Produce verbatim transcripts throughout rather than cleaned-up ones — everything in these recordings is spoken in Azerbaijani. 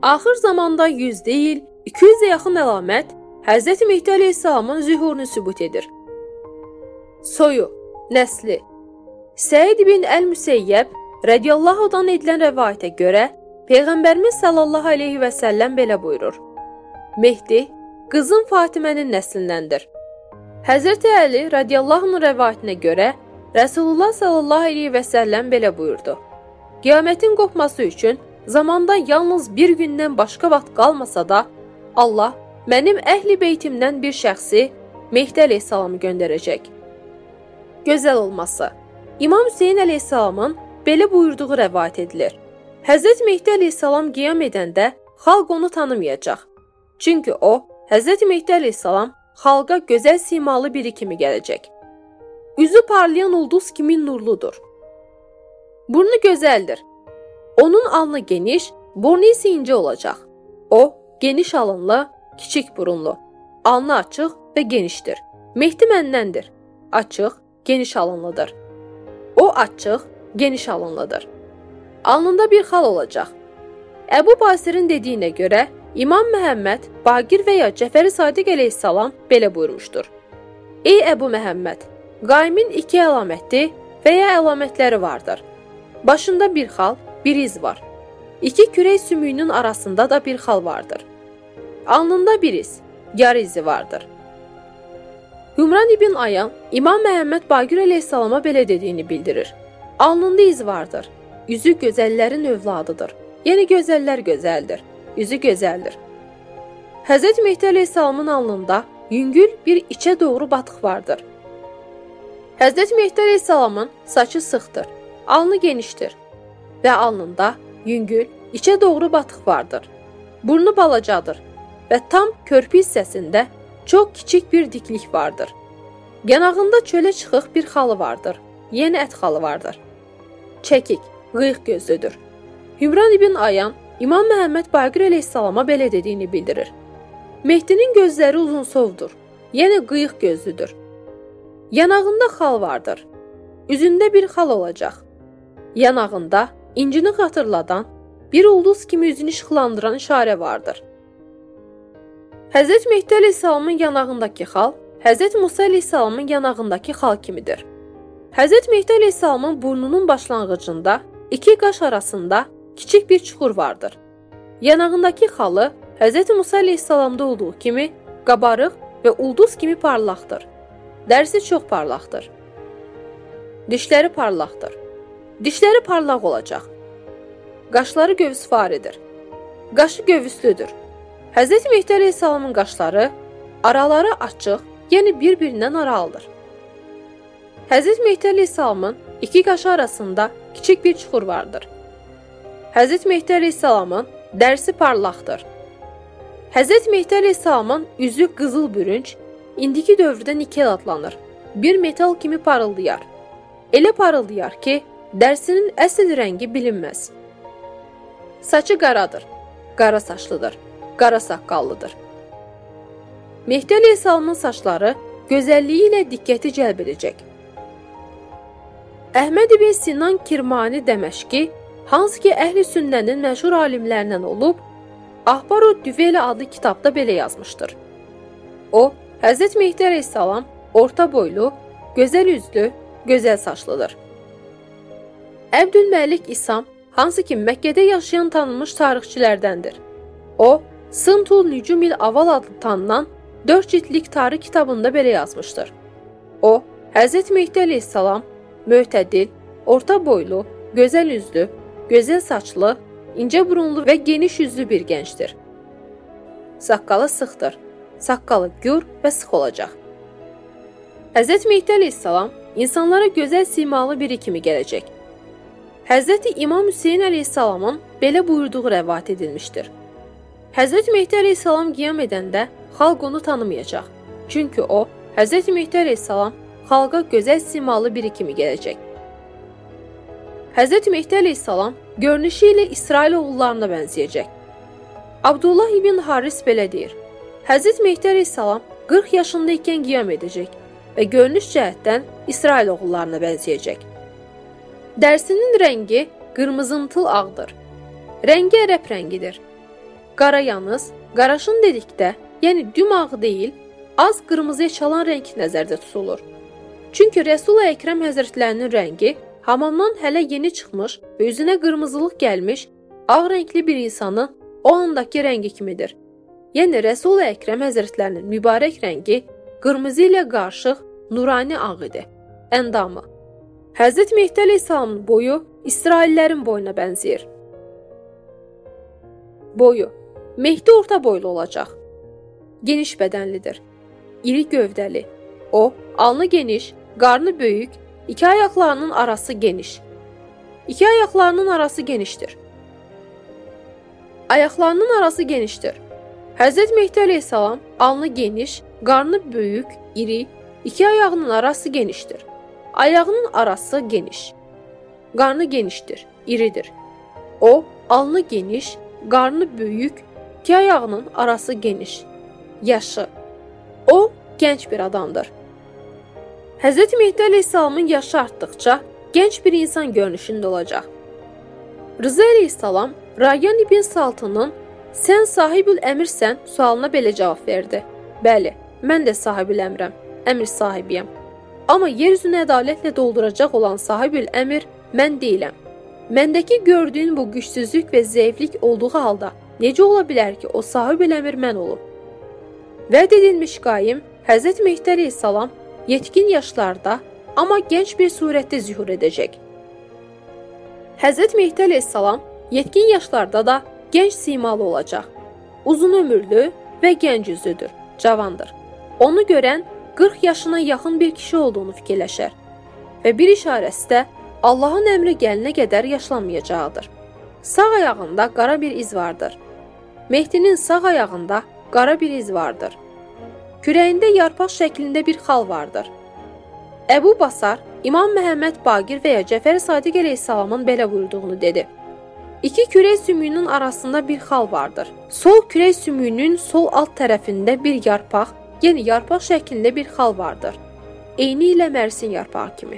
Axır zamanda yüz deyil, iki yüzə yaxın əlamət Həzrəti Mehdi əleyhissalamın zühurunu sübut edir. Soyu, nəsli Səid ibn Əl-Müseyyəb radiyallahu anhudan edilən rəvayətə görə Peyğəmbərimiz sallallahu aleyhi və səlləm belə buyurur. Mehdi, qızın Fatimənin nəslindəndir. Həzrəti Əli radiyallahu anhun rəvayətinə görə Rəsulullah sallallahu aleyhi və səlləm belə buyurdu. Qiyamətin qopması üçün zamanda yalnız bir gündən başqa vaxt qalmasa da, Allah mənim əhli beytimdən bir şəxsi Mehdi əleyhissalamı göndərəcək. Gözəl olması İmam Hüseyin əleyhissalamın belə buyurduğu rəvayət edilir. Həzrət Mehdi əleyhissalam qiyam edəndə xalq onu tanımayacaq. Çünki o, Həzrət Mehdi əleyhissalam xalqa gözəl simalı biri kimi gələcək. Üzü parlayan ulduz kimi nurludur. Burnu gözəldir. Onun alnı geniş, burnu isə incə olacaq. O, geniş alınlı, kiçik burunlu, alnı açıq və genişdir. Mehdi məndəndir. Açıq, geniş alınlıdır. O açıq, geniş alınlıdır. Alnında bir xal olacaq. Əbu Basirin dediyinə görə İmam Məhəmməd, Baqir və ya Cəfəri Sadiq əleyhissalam belə buyurmuşdur. Ey Əbu Məhəmməd, qaimin iki əlaməti və ya əlamətləri vardır. Başında bir xal, bir iz var. İki kürək sümüyünün arasında da bir xal vardır. Alnında bir iz, yarı izi vardır. Hümran ibn Ayan, İmam Məhəmməd Baqir əleyhissalama belə dediyini bildirir. Alnında iz vardır. Üzü gözəllərin övladıdır. Yəni gözəllər gözəldir. Üzü gözəldir. Həzrət Mehdi əleyhissalamın alnında yüngül bir içə doğru batıq vardır. Həzrət Mehdi əleyhissalamın saçı sıxdır, alnı genişdir və alnında yüngül, içə doğru batıq vardır. Burnu balacadır və tam körpü hissəsində çox kiçik bir diklik vardır. Yanağında çölə çıxıq bir xalı vardır, yəni ət xalı vardır. Çəkik, qıyıq gözlüdür. Hümran ibn Ayan, İmam Məhəmməd Baqir əleyhissalama belə dediyini bildirir. Mehdinin gözləri uzunsovdur, yəni qıyıq gözlüdür. Yanağında xal vardır. Üzündə bir xal olacaq. Yanağında incini xatırladan, bir ulduz kimi üzünü işıqlandıran işarə vardır. Həzrət Mehdi əleyhissalamın yanağındakı xal, Həzrət Musa əleyhissalamın yanağındakı xal kimidir. Həzrət Mehdi əleyhissalamın burnunun başlanğıcında, iki qaş arasında kiçik bir çuxur vardır. Yanağındakı xalı Həzrət Musa əleyhissalamda olduğu kimi qabarıq və ulduz kimi parlaqdır. Dərsi çox parlaqdır. Dişləri parlaqdır. Dişləri parlaq olacaq. Qaşları gövsfaridir. Qaşı gövüslüdür. Həzrət Mehdi əleyhissalamın qaşları araları açıq, yəni bir-birindən aralıdır. Həzrət Mehdi əleyhissalamın iki qaşı arasında kiçik bir çuxur vardır. Həzrət Mehdi əleyhissalamın dərsi parlaqdır. Həzrət Mehdi əleyhissalamın üzü qızıl bürünc, indiki dövrdə nikel adlanır. Bir metal kimi parıldayar. Elə parıldayar ki, dərsinin əsl rəngi bilinməz. Saçı qaradır, qara saçlıdır, qara saqqallıdır. Mehdi əleyhissalamın saçları gözəlliyi ilə diqqəti cəlb edəcək. Əhməd ibn Sinan Kirmani Dəməşqi, hansı ki əhl-i sünnənin məşhur alimlərindən olub, Ahbar-ı Düveyl adlı kitabda belə yazmışdır. O, Həzrət Mehdi əleyhissalam orta boylu, gözəl üzlü, gözəl saçlıdır. Əbdülməlik İsam, hansı ki Məkkədə yaşayan tanınmış tarixçilərdəndir. O, Sıntul Nücumil Aval adlı tanınan dörd ciltlik tarix kitabında belə yazmışdır. O, Həzrət Mehdi əleyhissalam möhtədil, orta boylu, gözəl üzlü, gözəl saçlı, incə burunlu və geniş yüzlü bir gəncdir. Saqqalı sıxdır, saqqalı gür və sıx olacaq. Həzrət Mehdi əleyhissalam insanlara gözəl simalı biri kimi gələcək. Həzrəti İmam Hüseyin əleyhissalamın belə buyurduğu rəvayət edilmişdir. Həzrət Mehdi əleyhissalam qiyam edəndə xalq onu tanımayacaq. Çünki o, Həzrət Mehdi əleyhissalam xalqa gözəl simalı biri kimi gələcək. Həzrət Mehdi əleyhissalam görünüşü ilə İsrail oğullarına bənzəyəcək. Abdullah ibn Haris belə deyir. Həzrət Mehdi əleyhissalam qırx yaşında ikən qiyam edəcək və görünüş cəhətdən İsrail oğullarına bənzəyəcək. Dərsinin rəngi qırmızımtıl ağdır. Rəngi ərəb rəngidir. Qarayanız, qaraşın dedikdə, yəni dümağı deyil, az qırmızıya çalan rəng nəzərdə tutulur. Çünki Rəsul-i Əkrəm Həzrətlərinin rəngi hamamdan hələ yeni çıxmış və üzünə qırmızılıq gəlmiş ağ rəngli bir insanın o andakı rəngi kimidir. Yəni Rəsul-i Əkrəm Həzrətlərinin mübarək rəngi qırmızı ilə qarışıq nurani ağ idi. Əndamı. Həzrət Mehdi əleyhissalamın boyu İsraillərin boyuna bənzəyir. Boyu. Mehdi orta boylu olacaq. Geniş bədənlidir. İri gövdəli. O, alnı geniş, qarnı böyük, iki ayaqlarının arası geniş. İki ayaqlarının arası genişdir. Ayaqlarının arası genişdir. Həzrət Mehdi əleyhissalam alnı geniş, qarnı böyük, iri, iki ayağının arası genişdir. Ayağının arası geniş. Qarnı genişdir, iridir. O, alnı geniş, qarnı böyük, iki ayağının arası geniş. Yaşı. O, gənc bir adamdır. Həzrət Mehdi əleyhissalamın yaşı artdıqca gənc bir insan görünüşündə olacaq. Rıza əleyhissalam Rayyan ibn Saltının "Sən sahibül əmirsən" sualına belə cavab verdi. Bəli, mən də sahibül əmrəm, əmir sahibiyəm. Amma yer üzünü ədalətlə dolduracaq olan sahibül əmir mən deyiləm. Məndəki gördüyün bu gücsüzlük və zəiflik olduğu halda necə ola bilər ki, o sahibül əmir mən olum? Vəd edilmiş qaim Həzrət Mehdi əleyhissalam yetkin yaşlarda, amma gənc bir surətdə zühur edəcək. Həzrət Mehdi əleyhissalam yetkin yaşlarda da gənc simalı olacaq. Uzun ömürlü və gənc üzlüdür, cavandır. Onu görən qırx yaşına yaxın bir kişi olduğunu fikirləşər və bir işarəsi də Allahın əmri gəlinə qədər yaşlanmayacağıdır. Sağ ayağında qara bir iz vardır. Mehdinin sağ ayağında qara bir iz vardır. Kürəyində yarpaq şəklində bir xal vardır. Əbu Basar, İmam Məhəmməd Baqir və ya Cəfər Sadiq əleyhissalamın belə buyurduğunu dedi. İki kürək sümüyünün arasında bir xal vardır. Sol kürək sümüyünün sol alt tərəfində bir yarpaq, yəni yarpaq şəklində bir xal vardır. Eyni ilə Mərsin yarpağı kimi.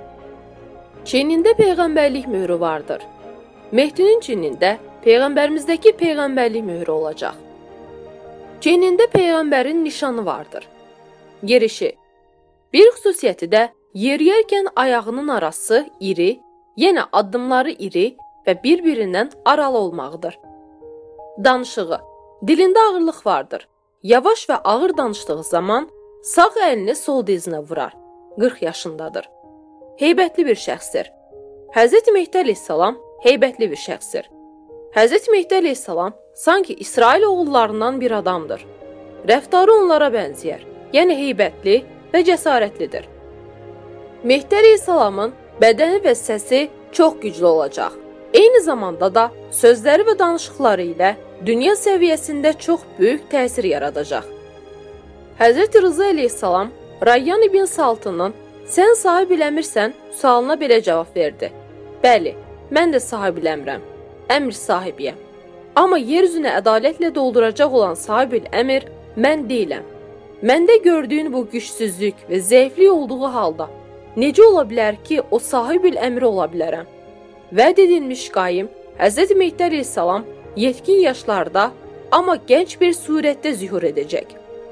Çiynində peyğəmbərlik möhrü vardır. Mehdinin çiynində peyğəmbərimizdəki peyğəmbərlik möhrü olacaq. Çiynində peyğəmbərin nişanı vardır. Yerişi. Bir xüsusiyyəti də yeriyərkən ayağının arası iri, yenə addımları iri və bir-birindən aralı olmağıdır. Danışığı. Dilində ağırlıq vardır. Yavaş və ağır danışdığı zaman sağ əlini sol dizinə vurar. qırx yaşındadır. Heybətli bir şəxsdir. Həzrət Mehdi əleyhissalam heybətli bir şəxsdir. Həzrət Mehdi əleyhissalam sanki İsrail oğullarından bir adamdır. Rəftarı onlara bənzəyər, yəni heybətli və cəsarətlidir. Mehdi əleyhissalamın bədəni və səsi çox güclü olacaq. Eyni zamanda da sözləri və danışıqları ilə dünya səviyyəsində çox böyük təsir yaradacaq. Həzrət Rıza əleyhissalam Rayyan ibn Saltının "Sən sahibül əmirsən" sualına belə cavab verdi. Bəli, mən də sahibül əmrəm, əmr sahibiyəm. Amma yer üzünü ədalətlə dolduracaq olan sahibül əmir mən deyiləm. Məndə gördüyün bu gücsüzlük və zəiflik olduğu halda necə ola bilər ki, o sahibül əmri ola bilərəm? Vəd edilmiş qaim Həzrət Mehdi əleyhissalam yetkin yaşlarda, amma gənc bir surətdə zühur edəcək.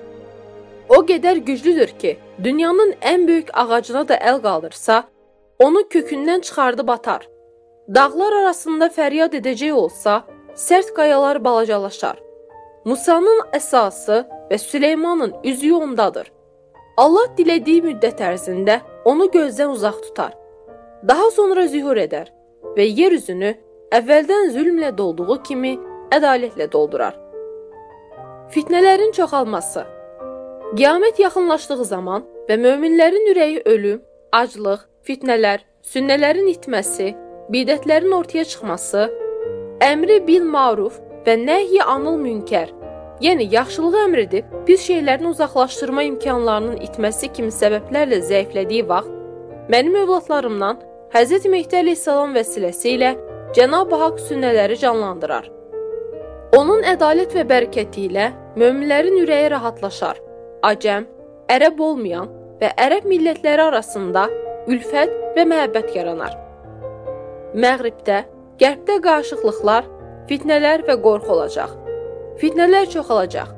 O qədər güclüdür ki, dünyanın ən böyük ağacına da əl qaldırsa, onu kökündən çıxardıb atar. Dağlar arasında fəryad edəcək olsa, sərt qayalar balacalaşar. Musanın əsası və Süleymanın üzüyü ondadır. Allah dilədiyi müddət ərzində onu gözdən uzaq tutar. Daha sonra zühur edər və yer üzünü əvvəldən zülmlə dolduğu kimi ədalətlə doldurar. Fitnələrin çoxalması. Qiyamət yaxınlaşdığı zaman və möminlərin ürəyi ölüm, aclıq, fitnələr, sünnələrin itməsi, bidətlərin ortaya çıxması, əmri bil maruf və nəhyi anıl münkər, yəni yaxşılığı əmr edib pis şeylərin uzaqlaşdırma imkanlarının itməsi kimi səbəblərlə zəiflədiyi vaxt, mənim övladlarımdan Həzrət Mehdi əleyhissalam vəsiləsi ilə Cənab-ı Haqq sünnələri canlandırar. Onun ədalət və bərəkəti ilə möminlərin ürəyi rahatlaşar. Acəm, ərəb olmayan və ərəb millətləri arasında ülfət və məhəbbət yaranar. Məğribdə, qərbdə qarşılıqlar, fitnələr və qorxu olacaq. fitnələr çoxalacaq.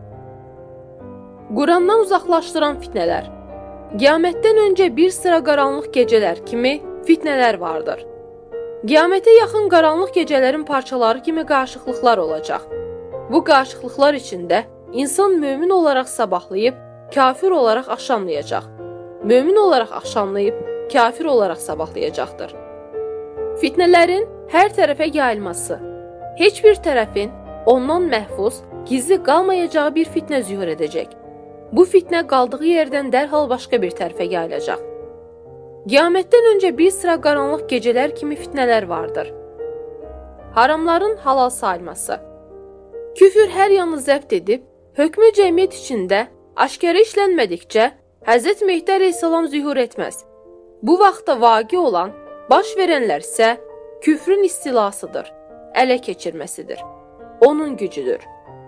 Qurandan uzaqlaşdıran fitnələr. Qiyamətdən öncə bir sıra qaranlıq gecələr kimi fitnələr vardır. Qiyamətə yaxın qaranlıq gecələrin parçaları kimi qarışıqlıqlar olacaq. Bu qarışıqlıqlar içində insan mömin olaraq sabahlayıb, kafir olaraq axşamlayacaq. Mömin olaraq axşamlayıb, kafir olaraq sabahlayacaqdır. Fitnələrin hər tərəfə yayılması. Heç bir tərəfin ondan məhfuz, gizli qalmayacağı bir fitnə zühur edəcək. Bu fitnə qaldığı yerdən dərhal başqa bir tərəfə yayılacaq. Qiyamətdən öncə bir sıra qaranlıq gecələr kimi fitnələr vardır. Haramların halal sayılması. Küfür hər yanı zəbt edib, hökmü cəmiyyət içində aşkara işlənmədikcə Həzrət Mehdi əleyhissalam zühur etməz. Bu vaxtda vaqe olan, baş verənlər isə küfrün istilasıdır, ələ keçirməsidir. Onun gücüdür.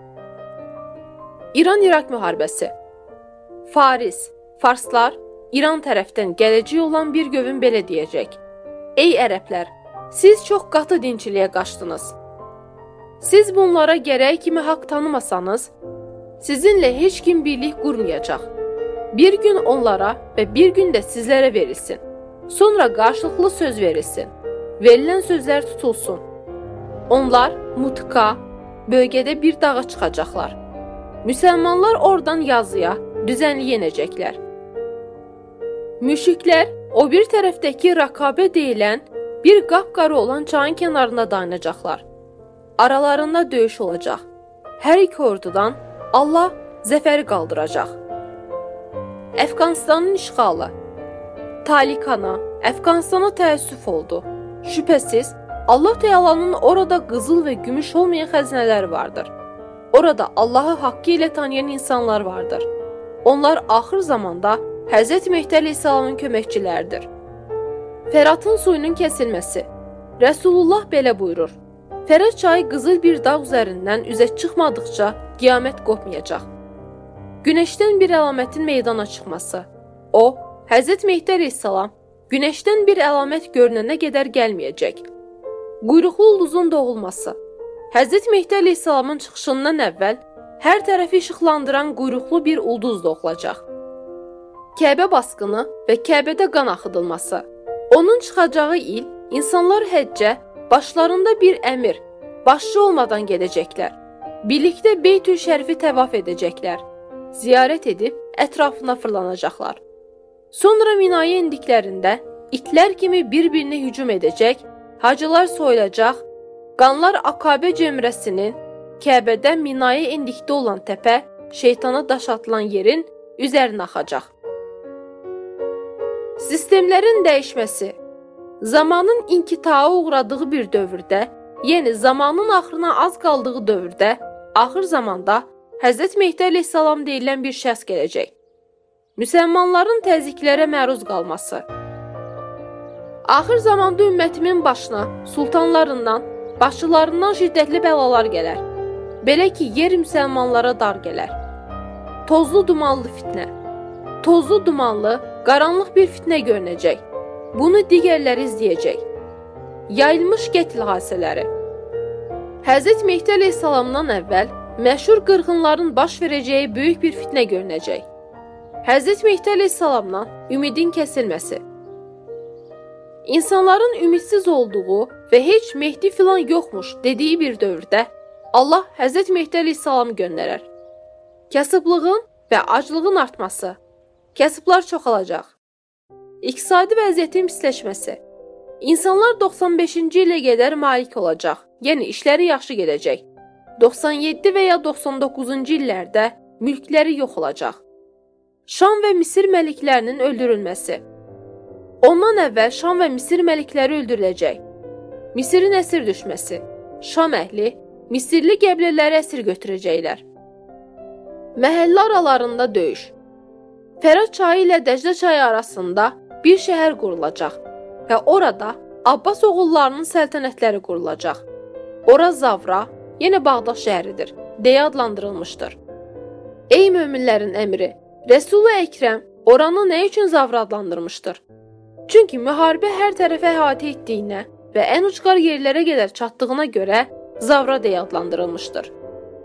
İran-İraq müharibəsi. Faris, Farslar İran tərəfdən gələcək olan bir qövm belə deyəcək: Ey ərəblər, siz çox qatı dinçiliyə qaçdınız. Siz bunlara gərək kimi haqq tanımasanız, sizinlə heç kim birlik qurmayacaq. Bir gün onlara və bir gün də sizlərə verilsin. Sonra qarşılıqlı söz verilsin. Verilən sözlər tutulsun. Onlar Mutka bölgədə bir dağa çıxacaqlar. Müsəlmanlar oradan yazıya, düzənliyə yenəcəklər. Müşriklər o bir tərəfdəki Rakabə deyilən bir qapqarı olan çayın kənarında dayanacaqlar. Aralarında döyüş olacaq. Hər iki ordudan Allah zəfəri qaldıracaq. Əfqanistanın işğalı. Talikana, Əfqanistana təəssüf oldu. Şübhəsiz, Allah Teala'nın orada qızıl və gümüş olmayan xəzinələri vardır. Orada Allahı haqqı ilə tanıyan insanlar vardır. Onlar axır zamanda Həzrət Mehdi əleyhissalamın köməkçiləridir. Fəratın suyunun kəsilməsi. Rəsulullah belə buyurur: Fərat çayı qızıl bir dağ üzərindən üzə çıxmadıqca qiyamət qopmayacaq. Günəşdən bir əlamətin meydana çıxması. O, Həzrət Mehdi əleyhissalam günəşdən bir əlamət görünənə qədər gəlməyəcək. Quyruqlu ulduzun doğulması. Həzrət Mehdi əleyhissalamın çıxışından əvvəl hər tərəfi işıqlandıran quyruqlu bir ulduz doğulacaq. Kəbə basqını və Kəbədə qan axıdılması. Onun çıxacağı il insanlar həccə başlarında bir əmir, başçı olmadan gedəcəklər. Birlikdə Beytül Şərifi təvaf edəcəklər. Ziyarət edib ətrafına fırlanacaqlar. Sonra Minaya indiklərində itlər kimi bir-birinə hücum edəcək, hacılar soyulacaq, qanlar Akabə cəmrəsinin Kəbədə Minaya indikdə olan təpə, şeytana daş atılan yerin üzərinə axacaq. Sistemlərin dəyişməsi. Zamanın inkitaya uğradığı bir dövrdə, yəni zamanın axırına az qaldığı dövrdə, axır zamanda Həzrət Mehdi əleyhissalam deyilən bir şəxs gələcək. Müsəlmanların təzyiqlərə məruz qalması. Axır zamanda ümmətimin başına, sultanlarından, başçılarından şiddətli bəlalar gələr. Belə ki, yer müsəlmanlara dar gələr. Tozlu dumanlı fitnə. Tozlu dumanlı, qaranlıq bir fitnə görünəcək. Bunu digərləri izləyəcək. Yayılmış qətl hadisələri. Həzrət Mehdi əleyhissalamdan əvvəl məşhur qırğınların baş verəcəyi böyük bir fitnə görünəcək. Həzrət Mehdi əleyhissalamdan ümidin kəsilməsi. İnsanların ümidsiz olduğu və heç Mehdi filan yoxmuş dediyi bir dövrdə Allah Həzrət Mehdi əleyhissalamı göndərər. Kasıblığın və aclığın artması. Kasıblar çoxalacaq. İqtisadi vəziyyətin pisləşməsi. İnsanlar doxsan beşinci ilə qədər malik olacaq, yəni işləri yaxşı gedəcək. doxsan yeddi və ya doxsan doqquzuncu illərdə mülkləri yox olacaq. Şam və Misir məliklərinin öldürülməsi. Ondan əvvəl Şam və Misir məlikləri öldürüləcək. Misirin əsir düşməsi. Şam əhli Misirli qəbilələri əsir götürəcəklər. Məhəllə aralarında döyüş. Fərat çayı ilə Dəclə çayı arasında bir şəhər qurulacaq və orada Abbas oğullarının səltənətləri qurulacaq. Ora Zavra, yenə Bağdad şəhəridir, deyə adlandırılmışdır. Ey möminlərin əmri, Rəsul-i Əkrəm oranı nə üçün Zavra adlandırmışdır? Çünki müharibə hər tərəfə əhatə etdiyinə və ən ucqar yerlərə qədər çatdığına görə Zavra deyə adlandırılmışdır.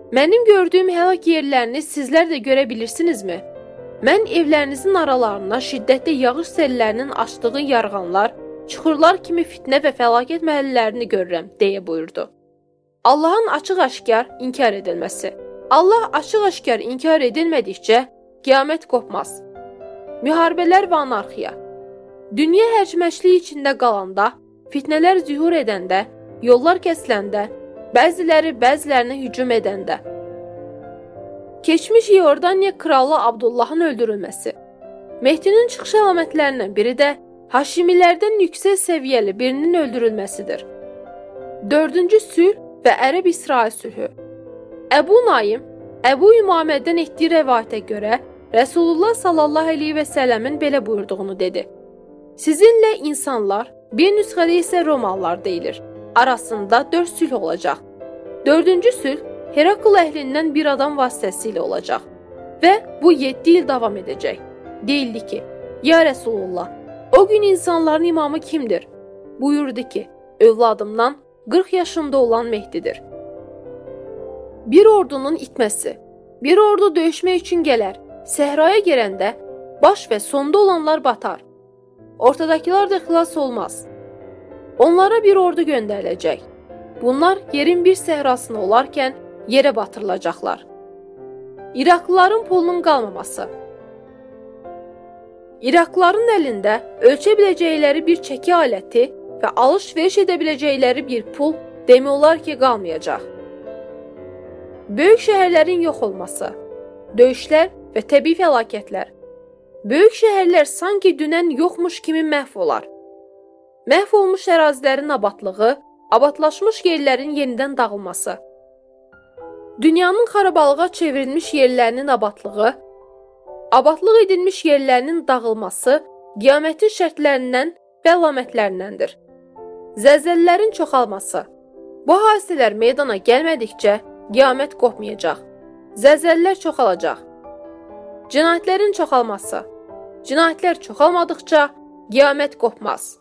Mənim gördüyüm həlak yerlərini sizlər də görə bilirsinizmi? Mən evlərinizin aralarına şiddətli yağış sellərinin açdığı yarğanlar, çuxurlar kimi fitnə və fəlakət məhəllərini görürəm, deyə buyurdu. Allahın açıq-aşkar inkar edilməsi. Allah açıq-aşkar inkar edilmədikcə qiyamət qopmaz. Müharibələr və anarxiya. Dünya hərcməşliyi içində qalanda, fitnələr zühur edəndə, yollar kəsiləndə, bəziləri bəzilərinə hücum edəndə. Keçmiş Yordaniya kralı Abdullahın öldürülməsi. Mehdinin çıxış əlamətlərindən biri də Haşimilərdən yüksək səviyyəli birinin öldürülməsidir. Dördüncü sülh və Ərəb-İsrail sülhü. Əbu Naim, Əbu Ümamədən etdiyi rəvayətə görə Rəsulullah sallallahu əleyhi və səlləmin belə buyurduğunu dedi. Sizinlə insanlar, bir nüsxədə isə Romalılar deyilir. Arasında dörd sülh olacaq. Dördüncü sülh Herakl əhlindən bir adam vasitəsilə olacaq və bu yeddi il davam edəcək. Deyildi ki, ya Rəsulullah, o gün insanların imamı kimdir? Buyurdu ki, övladımdan qırx yaşında olan Mehdidir. Bir ordunun itməsi. Bir ordu döyüşmək üçün gələr. Səhraya girəndə baş və sonda olanlar batar. Ortadakılar da xilas olmaz. Onlara bir ordu göndəriləcək. Bunlar yerin bir səhrasında olarkən yerə batırılacaqlar. İraqlıların pulunun qalmaması. İraqlıların əlində ölçə biləcəkləri bir çəki aləti və alış-veriş edə biləcəkləri bir pul demək olar ki, qalmayacaq. Böyük şəhərlərin yox olması. Döyüşlər və təbii fəlakətlər. Böyük şəhərlər sanki dünən yoxmuş kimi məhv olar. Məhv olmuş ərazilərin abadlığı, abadlaşmış yerlərin yenidən dağılması. Dünyanın xarabalığa çevrilmiş yerlərinin abadlığı, abadlıq edilmiş yerlərinin dağılması qiyamətin şərtlərindən və əlamətlərindəndir. Zəlzələlərin çoxalması. Bu hadisələr meydana gəlmədikcə qiyamət qopmayacaq. Zəlzələlər çoxalacaq. Cinayətlərin çoxalması. Cinayətlər çoxalmadıqca qiyamət qopmaz.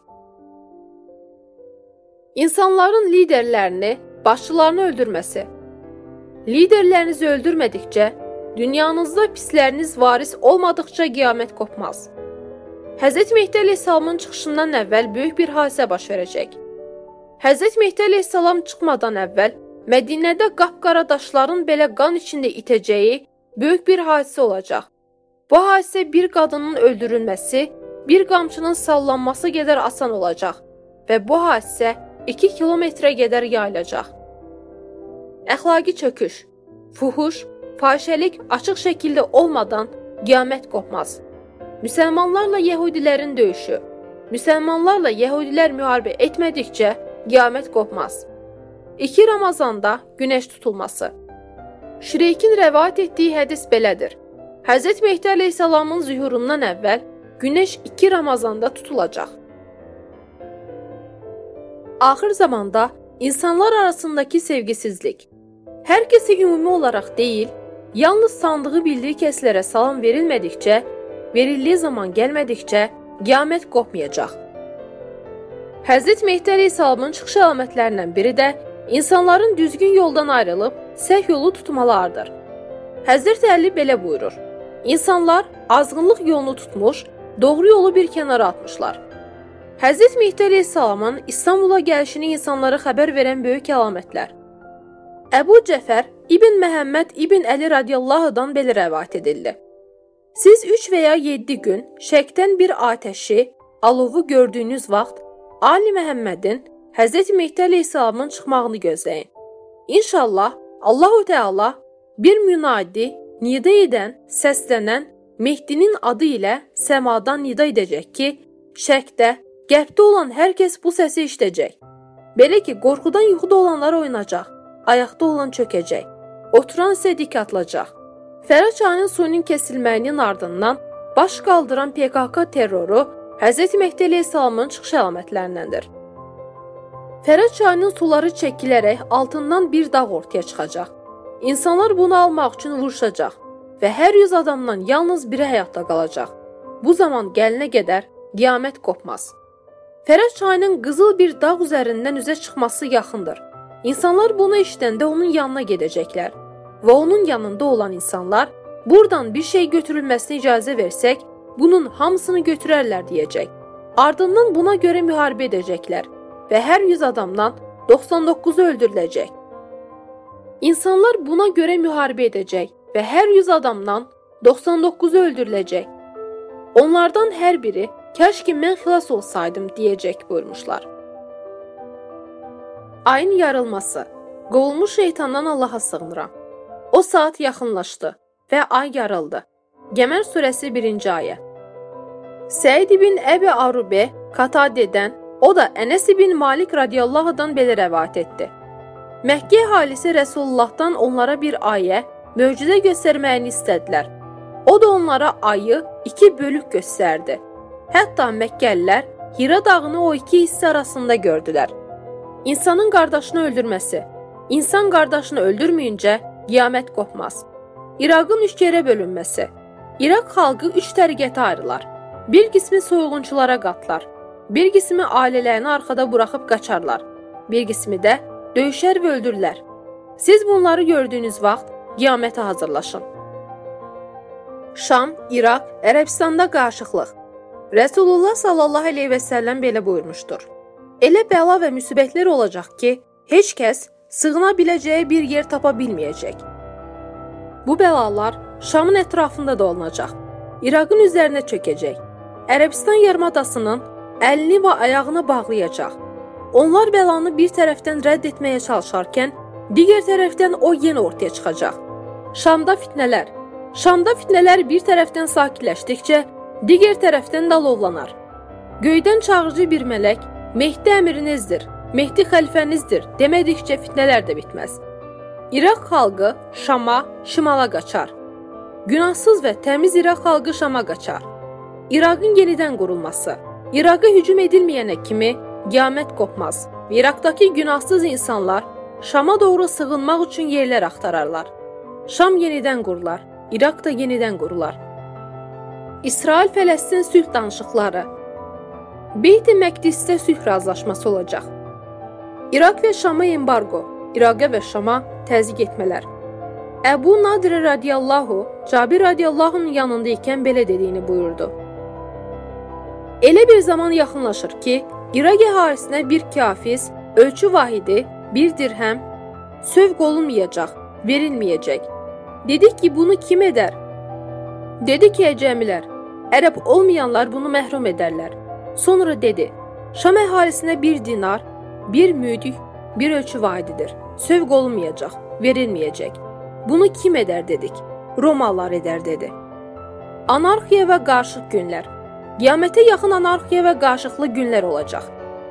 İnsanların liderlərini, başçılarını öldürməsi. Liderlərinizi öldürmədikcə, dünyanızda pisləriniz varis olmadıqca qiyamət qopmaz. Həzrət Mehdi əleyhissalamın çıxışından əvvəl böyük bir hadisə baş verəcək. Həzrət Mehdi əleyhissalam çıxmadan əvvəl Mədinədə qapqara daşların belə qan içində itəcəyi böyük bir hadisə olacaq. Bu hadisə bir qadının öldürülməsi, bir qamçının sallanması qədər asan olacaq və bu hadisə iki kilometrə qədər yayılacaq. Əxlaqi çöküş, fuhuş, fahişəlik açıq şəkildə olmadan qiyamət qopmaz. Müsəlmanlarla Yəhudilərin döyüşü. Müsəlmanlarla Yəhudilər müharibə etmədikcə qiyamət qopmaz. İki Ramazanda günəş tutulması. Şireykin rəvayət etdiyi hədis belədir. Həzrət Mehdi əleyhissalamın zühurundan əvvəl günəş iki Ramazanda tutulacaq. Axır zamanda insanlar arasındakı sevgisizlik. Hər kəsə ümumi olaraq deyil, yalnız sandığı bildiyi kəslərə salam verilmədikcə, verildiyi zaman gəlmədikcə qiyamət qopmayacaq. Həzrət Mehdi əleyhissalamın çıxış əlamətlərindən biri də insanların düzgün yoldan ayrılıb səhv yolu tutmalarıdır. Həzrət Əli belə buyurur: İnsanlar azğınlıq yolunu tutmuş, doğru yolu bir kənara atmışlar. Həzrət Mehdi əleyhissalamın İstanbula gəlişini insanlara xəbər verən böyük əlamətlər. Əbu Cəfər İbn Məhəmməd İbn Əli radiyallahu-dan belə rəvayət edildi. Siz üç və ya yeddi gün şəkdən bir atəşi, alovu gördüyünüz vaxt Ali Məhəmmədin, Həzrət Mehdi əleyhissalamın çıxmağını gözləyin. İnşallah Allahu Teala bir münadi, nida edən, səslənən Mehdinin adı ilə səmadan nida edəcək ki, şəkdə, qərbdə olan hər kəs bu səsi eşidəcək. Belə ki, qorxudan yuxuda olanlar oynayacaq, ayaqda olan çökəcək, oturan isə dik atılacaq. Fərə çayının suyunun kəsilməyinin ardından baş qaldıran P K K terroru Həzrət Mehdi əleyhissalamın çıxış əlamətlərindəndir. Fərə çayının suları çəkilərək altından bir dağ ortaya çıxacaq. İnsanlar bunu almaq üçün vuruşacaq və hər yüz adamdan yalnız biri həyatda qalacaq. Bu zaman gəlinə qədər qiyamət qopmaz. Fərəc çayının qızıl bir dağ üzərindən üzə çıxması yaxındır. İnsanlar bunu eşidəndə onun yanına gedəcəklər. və onun yanında olan insanlar buradan bir şey götürülməsinə icazə versək, bunun hamısını götürərlər deyəcək. Ardından buna görə müharibə edəcəklər və hər yüz adamdan doxsan doqquzu öldürüləcək. İnsanlar buna görə müharibə edəcək və hər yüz adamdan doxsan doqquzu öldürüləcək. Onlardan hər biri, kəş ki mən xilas olsaydım deyəcək buyurmuşlar. Ayın yarılması. Qovulmuş şeytandan Allaha sığınıram. O saat yaxınlaşdı və ay yarıldı. Qəmər surəsi birinci ayə. Səid ibn Əbi Arubə Qatadedən, o da Ənəs ibn Malik radiyallahu-dan belə rəvayət etdi. Məkkə əhalisi Rəsulullahdan onlara bir ayə, möcüzə göstərməyini istədilər. O da onlara ayı iki bölük göstərdi. Hətta Məkkəlilər Hira dağını o iki hissə arasında gördülər. İnsanın qardaşını öldürməsi. İnsan qardaşını öldürməyincə qiyamət qopmaz. İraqın üç yerə bölünməsi. İraq xalqı üç təriqətə ayrılar. Bir qismi soyğunçulara qatılar. Bir qismi ailələrini arxada buraxıb qaçarlar. Bir qismi də döyüşər və öldürürlər. Siz bunları gördüyünüz vaxt qiyamətə hazırlaşın. Şam, İraq, Ərəbistanda qarışıqlıq. Rəsulullah sallallahu əleyhi və səlləm belə buyurmuşdur. Elə bəla və müsibətlər olacaq ki, heç kəs sığına biləcəyi bir yer tapa bilməyəcək. Bu bəlalar Şamın ətrafında da olunacaq. İraqın üzərinə çökəcək. Ərəbistan yarımadasının əlini və ayağını bağlayacaq. Onlar bəlanı bir tərəfdən rədd etməyə çalışarkən, digər tərəfdən o yenə ortaya çıxacaq. Şamda fitnələr. Şamda fitnələr bir tərəfdən sakitləşdikcə, digər tərəfdən də alovlanar. Göydən çağırıcı bir mələk, Mehdi əmirinizdir, Mehdi xəlifənizdir demədikcə fitnələr də bitməz. İraq xalqı Şama, şimala qaçar. Günahsız və təmiz İraq xalqı Şama qaçar. İraqın yenidən qurulması. İraqa hücum edilməyənə kimi qiyamət qopmaz. İraqdakı günahsız insanlar Şama doğru sığınmaq üçün yerlər axtararlar. Şam yenidən qurular, İraq da yenidən qurular. İsrail-Fələstin sülh danışıqları. Beyt-i Məqdisdə sülh razılaşması olacaq. İraq və Şama embargo, İraqa və Şama təzyiq etmələr. Əbu Nadir radiyallahu, Cabir radiyallahu-nun yanında ikən belə dediyini buyurdu. Elə bir zaman yaxınlaşır ki, İraq əhalisinə bir kafiz, ölçü vahidi, bir dirhəm, sövq olunmayacaq, verilməyəcək. Dedik ki, bunu kim edər? Dedi ki, əcəmilər, ərəb olmayanlar bunu məhrum edərlər. Sonra dedi, Şam əhalisinə bir dinar, bir müdük, bir ölçü vahididir. Sövq olunmayacaq, verilməyəcək. Bunu kim edər dedik? Romalılar edər dedi. Anarxiya və qarışıq günlər. Qiyamətə yaxın anarxiya və qarışıqlı günlər olacaq.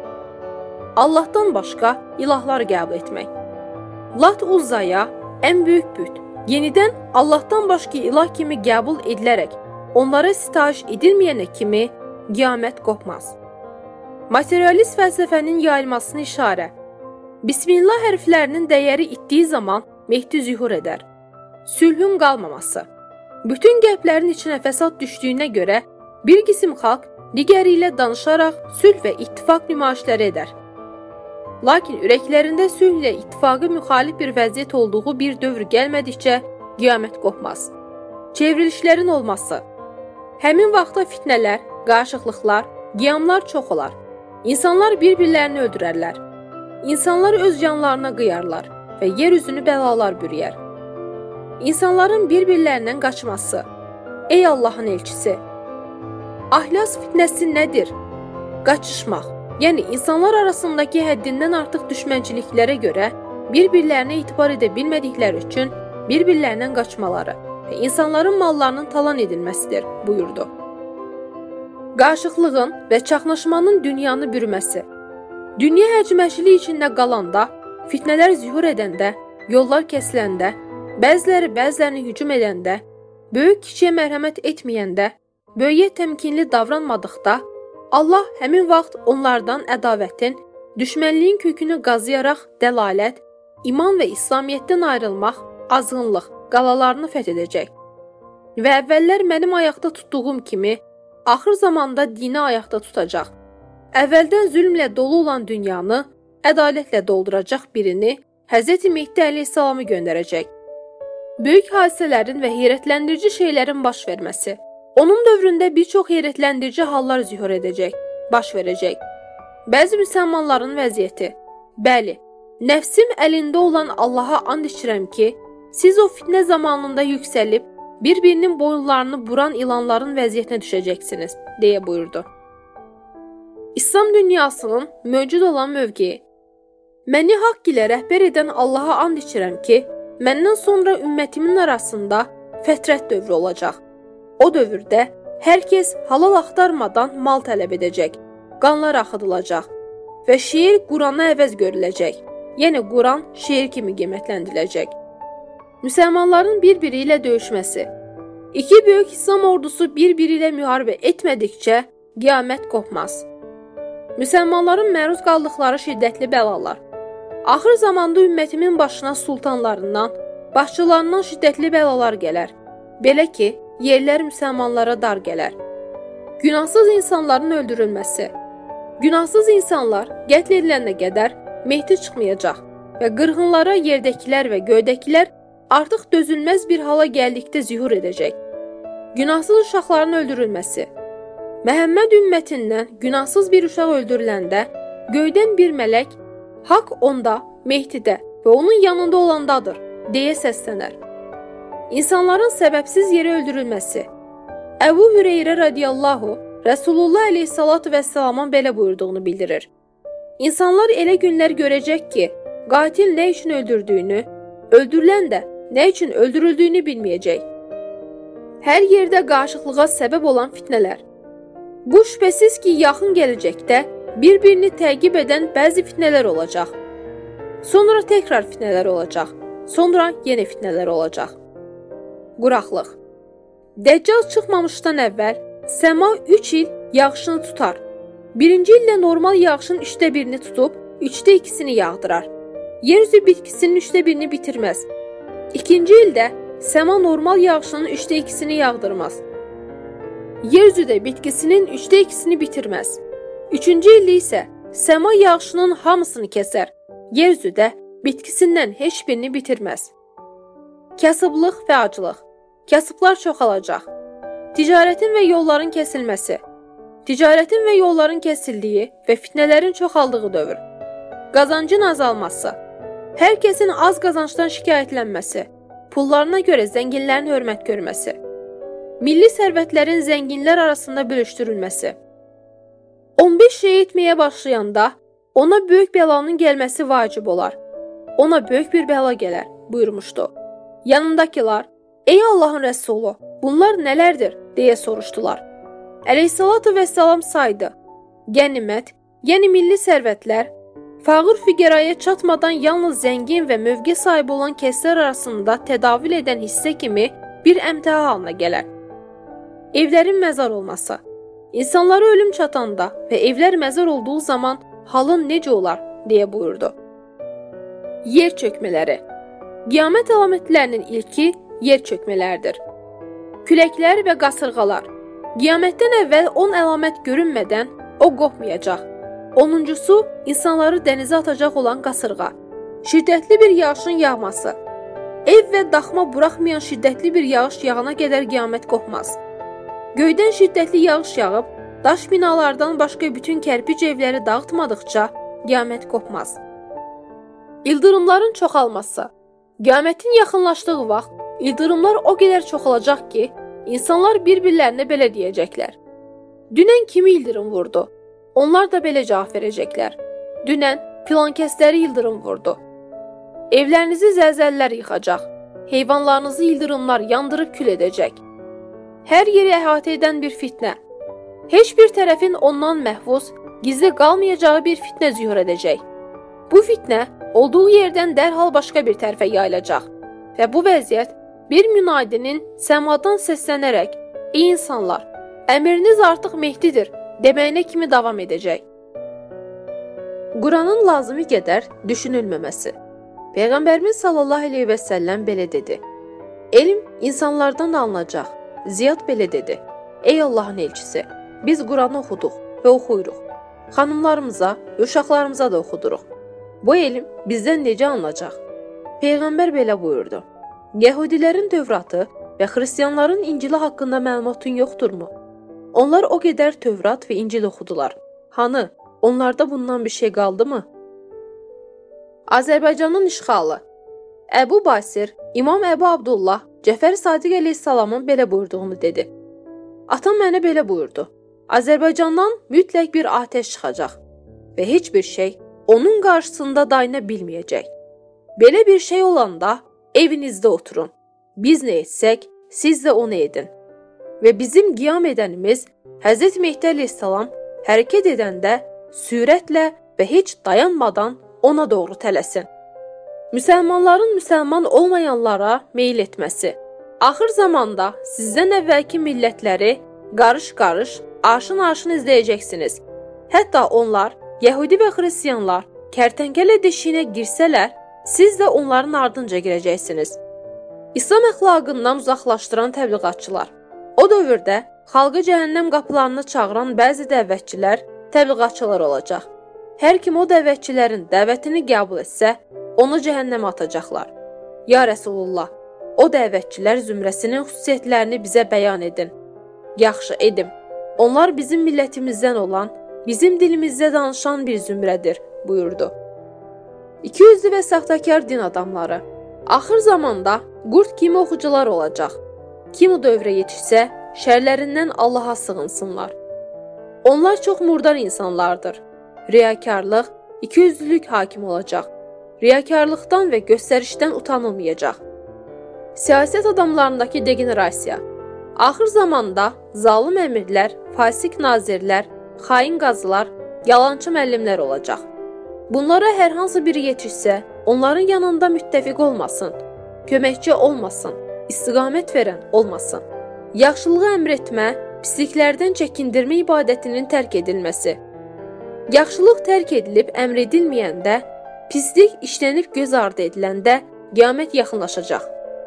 Allahdan başqa ilahlar qəbul etmək. Lat Uzzaya, ən böyük büt, yenidən Allahdan başqa ilah kimi qəbul edilərək, onlara sitayiş edilməyənə kimi qiyamət qopmaz. Materialist fəlsəfənin yayılmasına işarə. Bismillah hərflərinin dəyəri itdiyi zaman Mehdi zühur edər. Sülhün qalmaması. Bütün qəlblərin içinə fəsad düşdüyünə görə bir qisim xalq digəri ilə danışaraq sülh və ittifaq nümayişləri edər. Lakin ürəklərində sülh ilə ittifaqı müxalif bir vəziyyət olduğu bir dövr gəlmədikcə qiyamət qopmaz. Çevrilişlərin olması. Həmin vaxtda fitnələr, qarışıqlıqlar, qiyamlar çox olar. İnsanlar bir-birlərini öldürərlər. İnsanlar öz canlarına qıyarlar və yer üzünü bəlalar bürüyər. İnsanların bir-birlərindən qaçması. Ey Allahın elçisi! Ahlas fitnəsi nədir? Qaçışmaq, yəni insanlar arasındakı həddindən artıq düşmənçiliklərə görə bir-birlərinə etibar edə bilmədikləri üçün bir-birlərindən qaçmaları və insanların mallarının talan edilməsidir, buyurdu. Qarışıqlığın və çaxnaşmanın dünyanı bürüməsi. Dünya hərcməşilik içində qalanda, fitnələr zühur edəndə, yollar kəsiləndə, bəziləri bəzilərini hücum edəndə, böyük kiçiyə mərhəmət etməyəndə, böyüyə təmkinli davranmadıqda, Allah həmin vaxt onlardan ədavətin, düşmənliyin kökünü qazıyaraq dəlalət, iman və İslamiyyətdən ayrılmaq, azğınlıq, qalalarını fəth edəcək. Və əvvəllər mənim ayaqda tutduğum kimi, axır zamanda dini ayaqda tutacaq. Əvvəldən zülmlə dolu olan dünyanı ədalətlə dolduracaq birini Həzrəti Mehdi əleyhissalamı göndərəcək. Böyük hadisələrin və heyrətləndirici şeylərin baş verməsi. Onun dövründə bir çox heyrətləndirici hallar zühur edəcək, baş verəcək. Bəzi müsəlmanların vəziyyəti. Bəli, nəfsim əlində olan Allaha and içirəm ki, siz o fitnə zamanında yüksəlib, bir-birinin boyunlarını buran ilanların vəziyyətinə düşəcəksiniz, deyə buyurdu. İslam dünyasının mövcud olan mövqeyi. Məni haqq ilə rəhbər edən Allaha and içirəm ki, məndən sonra ümmətimin arasında fətrət dövrü olacaq. O dövrdə hər kəs halal axtarmadan mal tələb edəcək, qanlar axıdılacaq və şeir Qurana əvəz görüləcək. Yəni Quran şeir kimi qiymətləndiriləcək. Müsəlmanların bir-biri ilə döyüşməsi. İki böyük İslam ordusu bir-biri ilə müharibə etmədikcə qiyamət qopmaz. Müsəlmanların məruz qaldıqları şiddətli bəlalar. Axır zamanda ümmətimin başına sultanlarından, başçılarından şiddətli bəlalar gələr. Belə ki, yerlər müsəlmanlara dar gələr. Günahsız insanların öldürülməsi. Günahsız insanlar qətl edilənə qədər Mehdi çıxmayacaq və qırğınlara yerdəkilər və göydəkilər artıq dözülməz bir hala gəldikdə zühur edəcək. Günahsız uşaqların öldürülməsi. Məhəmməd ümmətindən günahsız bir uşaq öldürüləndə göydən bir mələk haqq onda, Mehdidə və onun yanında olandadır, deyə səslənər. İnsanların səbəbsiz yerə öldürülməsi. Əbu Hüreyrə radiyallahu Rəsulullah əleyhissalatu vəssalamın belə buyurduğunu bildirir. İnsanlar elə günlər görəcək ki, qatil nə üçün öldürdüyünü, öldürülən də nə üçün öldürüldüyünü bilməyəcək. Hər yerdə qarşılığa səbəb olan fitnələr. Bu şübhəsiz ki, yaxın gələcəkdə bir-birini təqib edən bəzi fitnələr olacaq. Sonra təkrar fitnələr olacaq. Sonra yenə fitnələr olacaq. Quraqlıq. Dəccal çıxmamışdan əvvəl səma üç il yağışını tutar. Birinci illə normal yağışın üçdə birini tutub, üçdə ikisini yağdırar. Yeryüzü bitkisinin üçdə birini bitirməz. İkinci ildə səma normal yağışının üçdə ikisini yağdırmaz. Yeryüzüdə bitkisinin üçdə ikisini bitirməz. Üçüncü ildə isə səma yağışının hamısını kəsər. Yeryüzüdə bitkisindən heç birini bitirməz. Kasıblıq və aclıq. Kasıblar çoxalacaq. Ticarətin və yolların kəsilməsi. Ticarətin və yolların kəsildiyi və fitnələrin çoxaldığı dövr. Qazancın azalması. Hər kəsin az qazancdan şikayətlənməsi. Pullarına görə zənginlərin hörmət görməsi. Milli sərvətlərin zənginlər arasında bölüşdürülməsi. on beş şey etməyə başlayanda ona böyük bəlanın gəlməsi vacib olar. Ona böyük bir bəla gələr, buyurmuşdu. Yanındakılar, ey Allahın Rəsulu, bunlar nələrdir, deyə soruşdular. Əleyhissalatu vəssalam saydı. Qənimət, yəni milli sərvətlər, fağır füqəraya çatmadan yalnız zəngin və mövqe sahibi olan kəslər arasında tədavül edən hissə kimi bir əmtəha halına gələr. Evlərin məzar olması. İnsanlara ölüm çatanda və evlər məzar olduğu zaman halın necə olar, deyə buyurdu. Yer çökmələri. Qiyamət əlamətlərinin ilki yer çökmələrdir. Küləklər və qasırğalar. Qiyamətdən əvvəl on əlamət görünmədən o qopmayacaq. Onuncusu, insanları dənizə atacaq olan qasırğa. Şiddətli bir yağışın yağması. Ev və daxma buraxmayan şiddətli bir yağış yağana qədər qiyamət qopmaz. Göydən şiddətli yağış yağıb, daş binalardan başqa bütün kərpic evləri dağıtmadıqca qiyamət qopmaz. İldırımların çoxalması. Qiyamətin yaxınlaşdığı vaxt ildırımlar o qədər çoxalacaq ki, insanlar bir-birlərinə belə deyəcəklər. Dünən kimi ildırım vurdu? Onlar da belə cavab verəcəklər. Dünən filan kəsləri ildırım vurdu. Evlərinizi zəlzələlər yıxacaq. Heyvanlarınızı ildırımlar yandırıb kül edəcək. Hər yeri əhatə edən bir fitnə. Heç bir tərəfin ondan məhvuz, gizli qalmayacağı bir fitnə zühur edəcək. Bu fitnə olduğu yerdən dərhal başqa bir tərəfə yayılacaq və bu vəziyyət bir münadinin səmadan səslənərək "Ey insanlar, əmriniz artıq Mehdidir" deməyinə kimi davam edəcək. Quranın lazımi qədər düşünülməməsi. Peyğəmbərimiz sallallahu əleyhi və səlləm belə dedi: "Elm insanlardan alınacaq." Ziyad belə dedi: "Ey Allahın elçisi, biz Quranı oxuduq və oxuyuruq. Xanımlarımıza və uşaqlarımıza da oxuduruq. Bu elm bizdən necə alınacaq?" Peyğəmbər belə buyurdu: Yəhudilərin Tövratı və xristianların İncili haqqında məlumatın yoxdurmu? Onlar o qədər Tövrat və İncil oxudular. Hanı, onlarda bundan bir şey qaldımı? Azərbaycanın işğalı. Əbu Basir, İmam Əbu Abdullah, Cəfər Sadiq əleyhissalamın belə buyurduğunu dedi. Atam mənə belə buyurdu. Azərbaycandan mütləq bir atəş çıxacaq və heç bir şey onun qarşısında dayana bilməyəcək. Belə bir şey olanda evinizdə oturun. Biz nə etsək, siz də onu edin. Və bizim qiyam edənimiz Həzrət Mehdi əleyhissalam hərəkət edəndə sürətlə və heç dayanmadan ona doğru tələsin. Müsəlmanların müsəlman olmayanlara meyil etməsi. Axır zamanda sizdən əvvəlki millətləri qarış-qarış, aşın-aşın izləyəcəksiniz. Hətta onlar, Yəhudi və xristianlar kərtənkələ deşiyinə girsələr, siz də onların ardınca girəcəksiniz. İslam əxlaqından uzaqlaşdıran təbliğatçılar. O dövrdə xalqı cəhənnəm qapılarına çağıran bəzi dəvətçilər, təbliğatçılar olacaq. Hər kim o dəvətçilərin dəvətini qəbul etsə, onu cəhənnəmə atacaqlar. Ya Rəsulullah, o dəvətçilər zümrəsinin xüsusiyyətlərini bizə bəyan edin. Yaxşı, edim. Onlar bizim millətimizdən olan, bizim dilimizdə danışan bir zümrədir, buyurdu. İkiyüzlü və saxtakar din adamları. Axır zamanda qurd kimi oxucular olacaq. Kim o dövrə yetişsə, şərlərindən Allaha sığınsınlar. Onlar çox murdar insanlardır. Riyakarlıq, ikiyüzlülük hakim olacaq. Riyakarlıqdan və göstərişdən utanılmayacaq. Siyasət adamlarındakı degenerasiya. Axır zamanda zalım əmirlər, fasik nazirlər, xain qazılar, yalançı müəllimlər olacaq. Bunlara hər hansı biri yetişsə, onların yanında müttəfiq olmasın, köməkçi olmasın, istiqamət verən olmasın. Yaxşılığı əmr etmə, pisliklərdən çəkindirmə ibadətinin tərk edilməsi. Yaxşılıq tərk edilib əmr edilməyəndə, pislik işlənib göz ardı ediləndə qiyamət yaxınlaşacaq.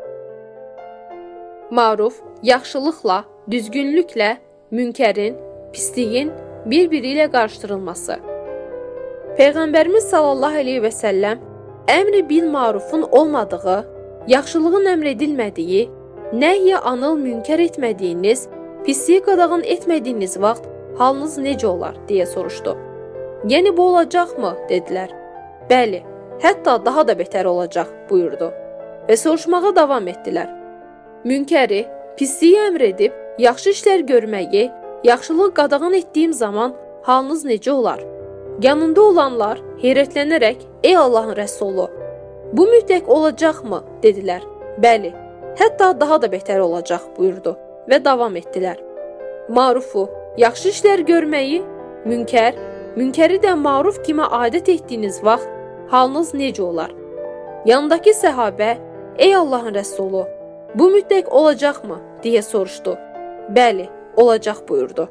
Maruf, yaxşılıqla, düzgünlüklə, münkərin, pisliyin bir-biri ilə qarışdırılması. Peyğəmbərimiz sallallahu əleyhi və səlləm əmr-i bil marufun olmadığı, yaxşılığın əmr edilmədiyi, nəhyə anıl münkər etmədiyiniz, pisliyi qadağan etmədiyiniz vaxt halınız necə olar, deyə soruşdu. Yəni bu olacaqmı, dedilər. Bəli, hətta daha da betər olacaq, buyurdu. Və soruşmağa davam etdilər. Münkəri, pisliyi əmr edib, yaxşı işlər görməyi, yaxşılıq qadağan etdiyim zaman halınız necə olar? Yanında olanlar heyrətlənərək, ey Allahın rəsulu, bu mütləq olacaqmı, dedilər. Bəli, hətta daha da betər olacaq, buyurdu və davam etdilər. Marufu, yaxşı işlər görməyi, münkər, münkəri də maruf kimi adət etdiyiniz vaxt halınız necə olar? Yanındakı səhabə, ey Allahın rəsulu, bu mütləq olacaqmı, deyə soruşdu. Bəli, olacaq, buyurdu.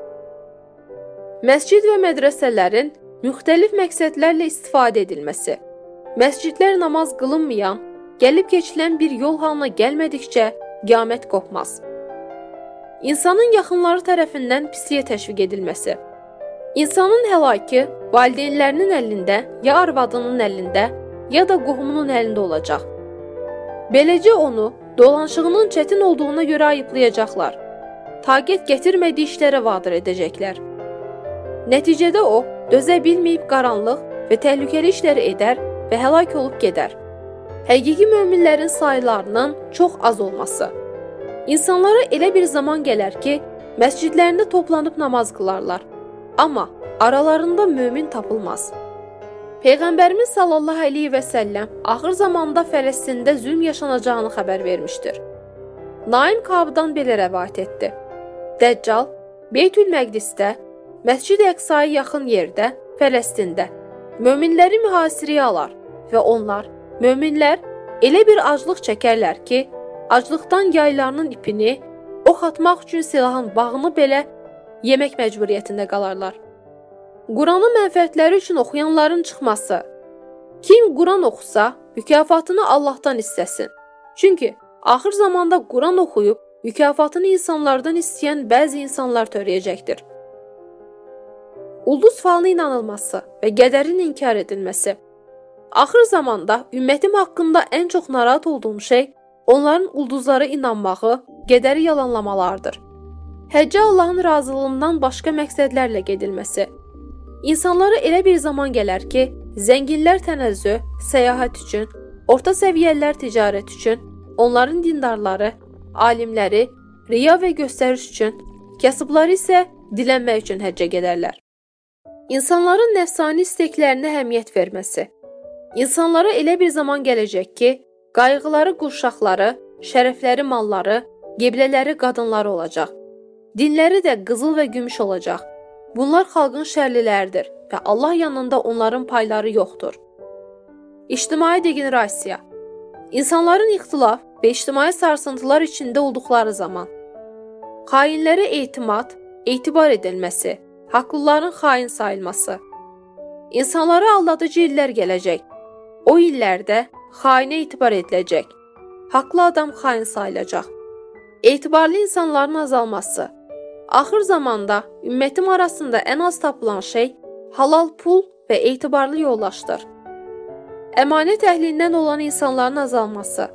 Məscid və mədrəsələrin müxtəlif məqsədlərlə istifadə edilməsi. Məscidlər namaz qılınmayan, gəlib keçilən bir yol halına gəlmədikcə qiyamət qopmaz. İnsanın yaxınları tərəfindən pisliyə təşviq edilməsi. İnsanın həlakı valideynlərinin əlində, ya arvadının əlində, ya da qohumunun əlində olacaq. Beləcə onu dolanışığının çətin olduğuna görə ayıplayacaqlar. Taqət gətirmədiyi işlərə vadir edəcəklər. Nəticədə o, dözə bilməyib qaranlıq və təhlükəli işləri edər və həlak olub gedər. Həqiqi möminlərin saylarının çox az olması. İnsanlara elə bir zaman gələr ki, məscidlərində toplanıb namaz qılarlar. Amma aralarında mömin tapılmaz. Peyğəmbərimiz sallallahu əleyhi və səlləm axır zamanda Fələstində zülm yaşanacağını xəbər vermişdir. Naim Kabdan belə rəvayət etdi. Dəccal, Beytül-Məqdisdə, Məscid-i Əqsaya yaxın yerdə, Fələstində möminləri mühasirəyə alar və onlar, möminlər elə bir aclıq çəkərlər ki, aclıqdan yaylarının ipini, ox atmaq üçün silahın bağını belə yemək məcburiyyətində qalarlar. Quranın mənfəətləri üçün oxuyanların çıxması. Kim Quran oxusa, mükafatını Allahdan istəsin. Çünki axır zamanda Quran oxuyub, mükafatını insanlardan istəyən bəzi insanlar törəyəcəkdir. Ulduz falına inanılması və qədərin inkar edilməsi. Axır zamanda ümmətim haqqında ən çox narahat olduğum şey onların ulduzlara inanmağı qədəri yalanlamalardır. Həccə Allahın razılığından başqa məqsədlərlə gedilməsi. İnsanlara elə bir zaman gələr ki, zənginlər tənəzzü, səyahət üçün, orta səviyyəlilər ticarət üçün, onların dindarları, alimləri, riya və göstəriş üçün, kasıbları isə dilənmək üçün həccə gedərlər. İnsanların nəfsani isteklərinə əhəmiyyət verməsi. İnsanlara elə bir zaman gələcək ki, qayğıları qurşaqları, şərəfləri malları, qiblələri qadınları olacaq. Dinləri də qızıl və gümüş olacaq. Bunlar xalqın şərliləridir və Allah yanında onların payları yoxdur. İctimai degenerasiya. İnsanların ixtilaf və ictimai sarsıntılar içində olduqları zaman. Xainlərə etimad, etibar edilməsi, haqlıların xain sayılması. İnsanlara aldadıcı illər gələcək. O illərdə xainə etibar ediləcək. Haqlı adam xain sayılacaq. Etibarlı insanların azalması. Axır zamanda ümmətim arasında ən az tapılan şey halal pul və etibarlı yoldaşdır. Əmanət əhlindən olan insanların azalması.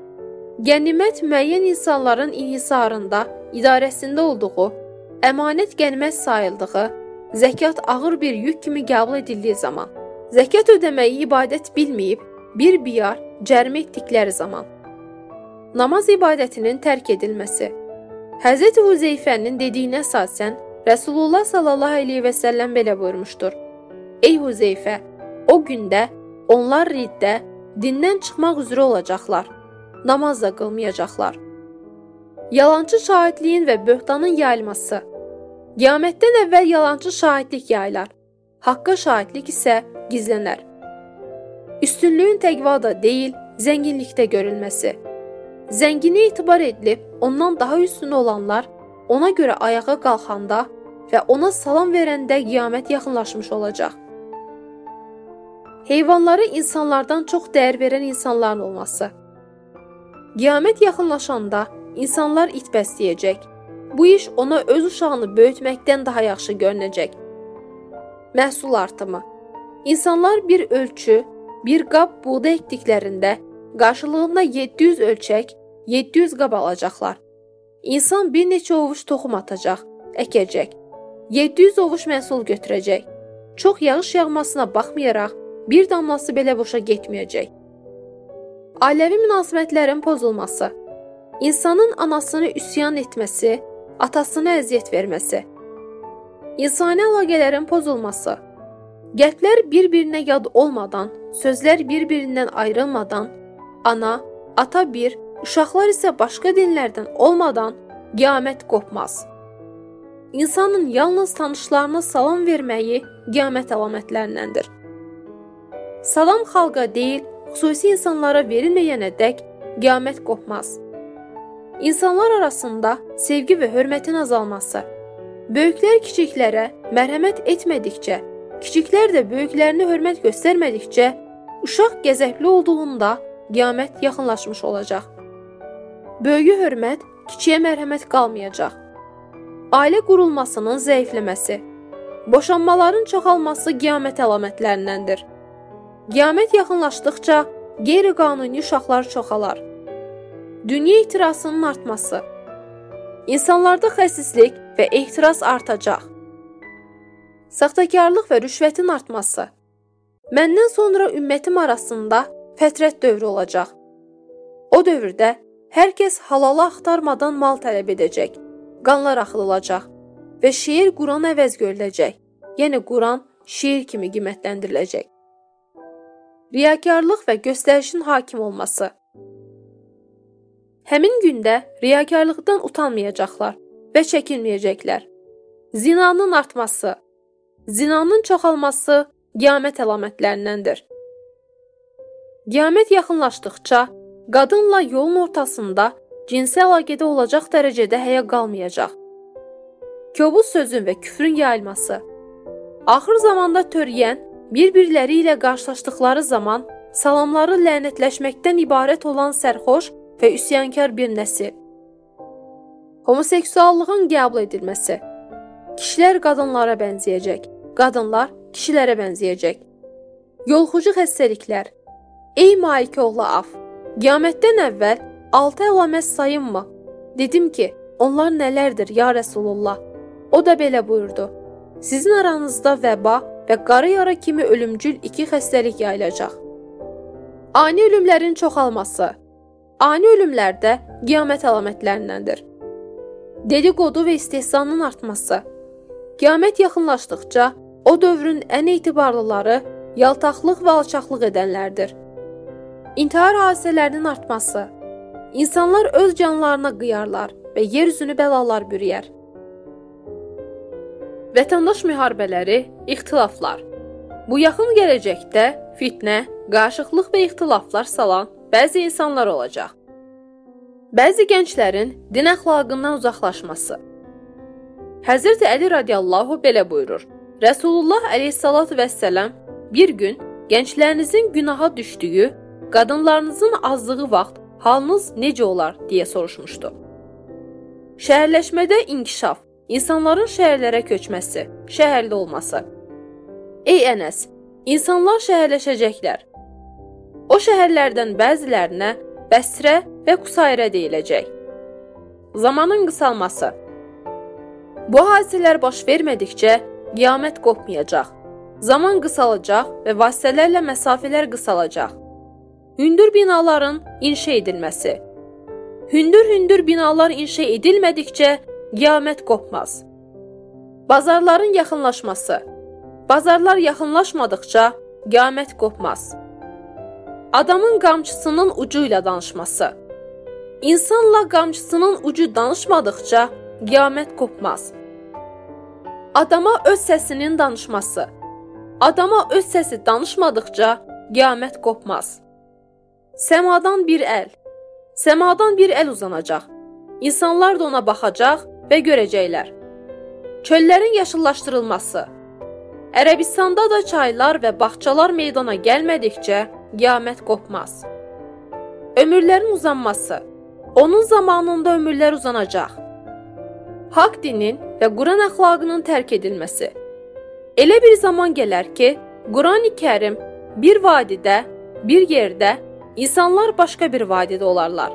Qənimət müəyyən insanların inhisarında, idarəsində olduğu, əmanət qənimət sayıldığı, zəkat ağır bir yük kimi qəbul edildiyi zaman, zəkat ödəməyi ibadət bilməyib, bir biyar cərimə etdikləri zaman. Namaz ibadətinin tərk edilməsi. Həzrəti Huzeyfənin dediyinə əsasən, Rəsulullah sallallahu əleyhi və səlləm belə buyurmuşdur. Ey Huzeyfə, o gündə onlar riddə, dindən çıxmaq üzrə olacaqlar, namaz da qılmayacaqlar. Yalançı şahidliyin və böhtanın yayılması. Qiyamətdən əvvəl yalançı şahidlik yayılar, haqqa şahidlik isə gizlənər. Üstünlüyün təqvada deyil, zənginlikdə görülməsi. Zənginə etibar edilib, ondan daha üstün olanlar ona görə ayağa qalxanda və ona salam verəndə qiyamət yaxınlaşmış olacaq. Heyvanları insanlardan çox dəyər verən insanların olması. Qiyamət yaxınlaşanda insanlar it bəsləyəcək. Bu iş ona öz uşağını böyütməkdən daha yaxşı görünəcək. Məhsul artımı. İnsanlar bir ölçü, bir qab buğda etdiklərində qarşılığında yeddi yüz ölçək, yeddi yüz qab alacaqlar. İnsan bir neçə ovuç toxum atacaq, əkəcək. yeddi yüz ovuç məhsul götürəcək. Çox yağış yağmasına baxmayaraq, bir damlası belə boşa getməyəcək. Ailəvi münasibətlərin pozulması. İnsanın anasını üsyan etməsi, atasına əziyyət verməsi. İnsani əlaqələrin pozulması. Qəlblər bir-birinə yad olmadan, sözlər bir-birindən ayrılmadan, ana, ata bir, uşaqlar isə başqa dinlərdən olmadan qiyamət qopmaz. İnsanın yalnız tanışlarına salam verməyi qiyamət əlamətlərindəndir. Salam xalqa deyil, xüsusi insanlara verilməyənədək qiyamət qopmaz. İnsanlar arasında sevgi və hörmətin azalması. Böyüklər kiçiklərə mərhəmət etmədikcə, kiçiklər də böyüklərinə hörmət göstərmədikcə, uşaq gəzəkli olduğunda qiyamət yaxınlaşmış olacaq. Böyüyə hörmət, kiçiyə mərhəmət qalmayacaq. Ailə qurulmasının zəifləməsi. Boşanmaların çoxalması qiyamət əlamətlərindəndir. Qiyamət yaxınlaşdıqca qeyri-qanuni uşaqlar çoxalar. Dünya ehtirasının artması. İnsanlarda xəsislik və ehtiras artacaq. Saxtakarlıq və rüşvətin artması. Məndən sonra ümmətim arasında fətrət dövrü olacaq. O dövrdə hər kəs halalı axtarmadan mal tələb edəcək, qanlar axıdılacaq və şeir Quran əvəz görüləcək, yəni Quran şeir kimi qiymətləndiriləcək. Riyakarlıq və göstərişin hakim olması. Həmin gündə riyakarlıqdan utanmayacaqlar və çəkinməyəcəklər. Zinanın artması. Zinanın çoxalması qiyamət əlamətlərindəndir. Qiyamət yaxınlaşdıqca, qadınla yolun ortasında cinsi əlaqədə olacaq dərəcədə həya qalmayacaq. Kobud sözün və küfrün yayılması. Axır zamanda törəyən, bir-birləri ilə qarşılaşdıqları zaman salamları lənətləşməkdən ibarət olan sərxoş və üsyankar bir nəsil. Homoseksuallığın qəbul edilməsi. Kişilər qadınlara bənzəyəcək, qadınlar kişilərə bənzəyəcək. Yolxucu xəstəliklər. Ey Malikə oğlu Af, qiyamətdən əvvəl altı əlamət sayınmı? Dedim ki, onlar nələrdir ya Rəsulullah? O da belə buyurdu. Sizin aranızda vəba və qara yara kimi ölümcül iki xəstəlik yayılacaq. Ani ölümlərin çoxalması. Ani ölümlər də qiyamət əlamətlərindəndir. Dedikodu və istehzanın artması. Qiyamət yaxınlaşdıqca o dövrün ən etibarlıları yaltaqlıq və alçaqlıq edənlərdir. İntihar hadisələrinin artması. İnsanlar öz canlarına qıyarlar və yer üzünü bəlalar bürüyər. Vətəndaş müharibələri, ixtilaflar. Bu yaxın gələcəkdə fitnə, qarışıqlıq və ixtilaflar salan bəzi insanlar olacaq. Bəzi gənclərin din əxlaqından uzaqlaşması. Həzrəti Əli radiyallahu belə buyurur. Rəsulullah əleyhissalatu vəssalam bir gün gənclərinizin günaha düşdüyü, qadınlarınızın azlığı vaxt halınız necə olar deyə soruşmuşdu. Şəhərləşmədə inkişaf, insanların şəhərlərə köçməsi, şəhərli olması. Ey Ənəs, insanlar şəhərləşəcəklər. O şəhərlərdən bəzilərinə Bəsrə və Kusayrə deyiləcək. Zamanın qısalması. Bu hadisələr baş vermədikcə qiyamət qopmayacaq. Zaman qısalacaq və vasitələrlə məsafələr qısalacaq. Hündür binaların inşa edilməsi. Hündür-hündür binalar inşa edilmədikcə qiyamət qopmaz. Bazarların yaxınlaşması. Bazarlar yaxınlaşmadıqca qiyamət qopmaz. Adamın qamçısının ucu ilə danışması. İnsanla qamçısının ucu danışmadıqca qiyamət qopmaz. Adama öz səsinin danışması. Adama öz səsi danışmadıqca qiyamət qopmaz. Səmadan bir əl. Səmadan bir əl uzanacaq. İnsanlar da ona baxacaq və görəcəklər. Çöllərin yaşıllaşdırılması. Ərəbistanda da çaylar və bağçalar meydana gəlmədikcə qiyamət qopmaz. Ömürlərin uzanması. Onun zamanında ömürlər uzanacaq. Haqq dinin və Quran əxlaqının tərk edilməsi. Elə bir zaman gələr ki, Quran-ı Kərim bir vadidə, bir yerdə, insanlar başqa bir vadidə olarlar.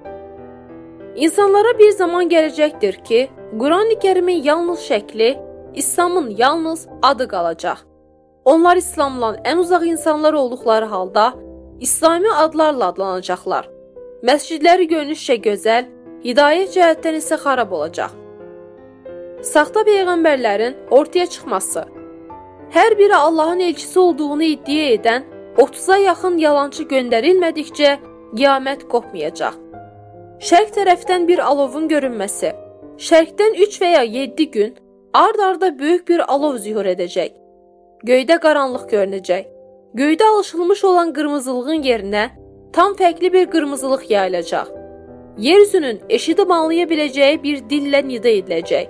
İnsanlara bir zaman gələcəkdir ki, Quran-ı Kərimin yalnız şəkli, İslamın yalnız adı qalacaq. Onlar İslamdan ən uzaq insanlar olduqları halda İslami adlarla adlanacaqlar. Məscidləri görünüşcə gözəl, hidayət cəhətdən isə xarab olacaq. Saxta peyğəmbərlərin ortaya çıxması. Hər biri Allahın elçisi olduğunu iddia edən otuza yaxın yalançı göndərilmədikcə qiyamət qopmayacaq. Şərq tərəfdən bir alovun görünməsi. Şərqdən üç və ya yeddi gün ard-arda böyük bir alov zühur edəcək. Göydə qaranlıq görünəcək. Göydə alışılmış olan qırmızılığın yerinə tam fərqli bir qırmızılıq yayılacaq. Yeryüzünün eşidib anlaya biləcəyi bir dillə nida ediləcək.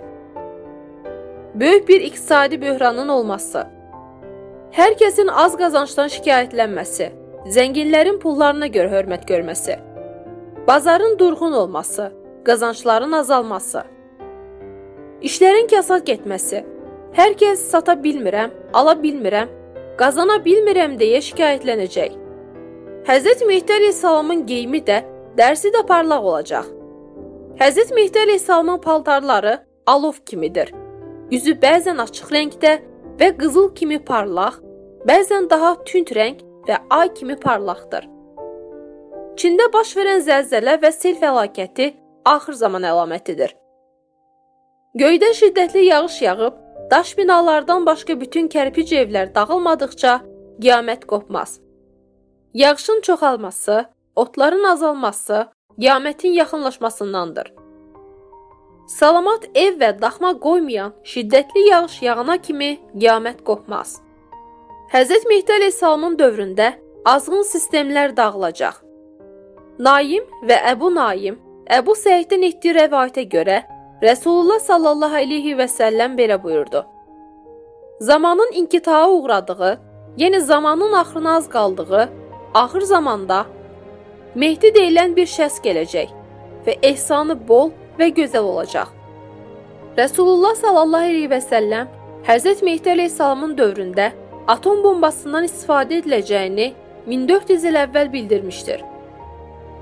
Böyük bir iqtisadi böhranın olması. Hər kəsin az qazancdan şikayətlənməsi, zənginlərin pullarına görə hörmət görməsi. Bazarın durğun olması, qazancların azalması. İşlərin kəsat getməsi. Hər kəs sata bilmirəm, ala bilmirəm, qazana bilmirəm deyə şikayətlənəcək. Həzrət Mehdi əleyhissalamın geyimi də, dərsi də parlaq olacaq. Həzrət Mehdi əleyhissalamın paltarları alov kimidir. Üzü bəzən açıq rəngdə və qızıl kimi parlaq, bəzən daha tünd rəng və ay kimi parlaqdır. Çində baş verən zəlzələ və sel fəlakəti axır zaman əlamətidir. Göydən şiddətli yağış yağıb, daş binalardan başqa bütün kərpic evlər dağılmadıqca qiyamət qopmaz. Yağışın çoxalması, otların azalması qiyamətin yaxınlaşmasındandır. Salamat ev və daxma qoymayan şiddətli yağış yağana kimi qiyamət qopmaz. Həzrət Mehdi əleyhissalamın dövründə azğın sistemlər dağılacaq. Naim və Əbu Naim, Əbu Səiddən etdiyi rəvayətə görə Rəsulullah sallallahu aleyhi və səlləm belə buyurdu. Zamanın inkitaha uğradığı, yəni zamanın axırına az qaldığı, axır zamanda Mehdi deyilən bir şəxs gələcək və ehsanı bol və gözəl olacaq. Rəsulullah sallallahu aleyhi və səlləm Həzrət Mehdi əleyhissalamın dövründə atom bombasından istifadə ediləcəyini min dörd yüz il əvvəl bildirmişdir.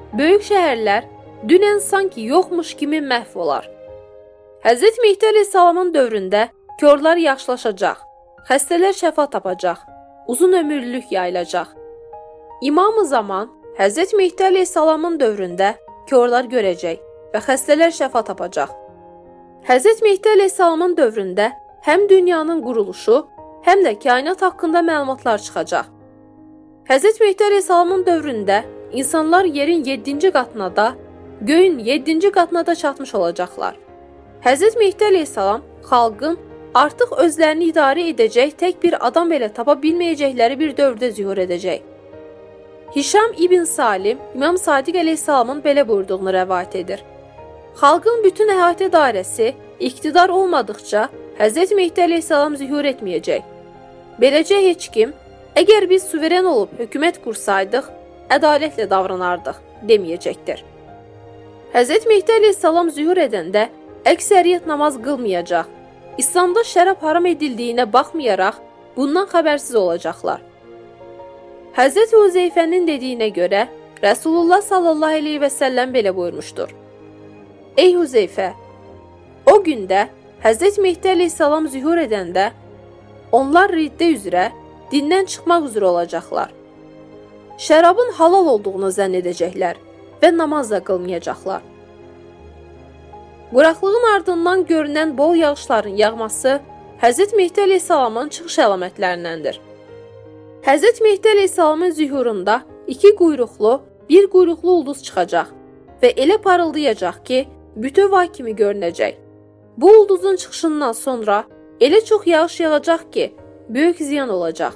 böyük şəhərlər dünən sanki yoxmuş kimi məhv olar. Həzrət Mehdi əleyhissalamın dövründə körlər yaxşılaşacaq, xəstələr şəfa tapacaq, uzun ömürlülük yayılacaq. İmam-ı Zaman Həzrət Mehdi əleyhissalamın dövründə körlər görəcək və xəstələr şəfa tapacaq. Həzrət Mehdi əleyhissalamın dövründə həm dünyanın quruluşu, həm də kainat haqqında məlumatlar çıxacaq. Həzrət Mehdi əleyhissalamın dövründə insanlar yerin yeddinci qatına da, göyün yeddinci qatına da çatmış olacaqlar. Həzrət Mehdi əleyhissalam xalqın artıq özlərini idarə edəcək tək bir adam belə tapa bilməyəcəkləri bir dövrdə zühur edəcək. Hişam ibn Salim İmam Sadiq əleyhissalamın belə buyurduğunu rəvayət edir. Xalqın bütün əhatə dairəsi iqtidar olmadıqca Həzrət Mehdi əleyhissalam zühur etməyəcək. Beləcə heç kim, əgər biz suveren olub hökumət qursaydıq, ədalətlə davranardıq, deməyəcəkdir. Həzrət Mehdi əleyhissalam zühur edəndə əksəriyyət namaz qılmayacaq. İslamda şərab haram edildiyinə baxmayaraq, bundan xəbərsiz olacaqlar. Həzrət Huzeyfənin dediyinə görə, Rəsulullah sallallahu aleyhi və səlləm belə buyurmuşdur. Ey Huzeyfə! O gündə Həzrət Mehdi əleyhissalam zühur edəndə, onlar riddə üzrə, dindən çıxmaq üzrə olacaqlar. Şərabın halal olduğunu zənn edəcəklər və namaz da qılmayacaqlar. Quraqlığın ardından görünən bol yağışların yağması Həzrət Mehdi əleyhissalamın çıxış əlamətlərindəndir. Həzrət Mehdi əleyhissalamın zühurunda iki quyruqlu, bir quyruqlu ulduz çıxacaq və elə parıldayacaq ki, bütöv ay kimi görünəcək. Bu ulduzun çıxışından sonra elə çox yağış yağacaq ki, böyük ziyan olacaq.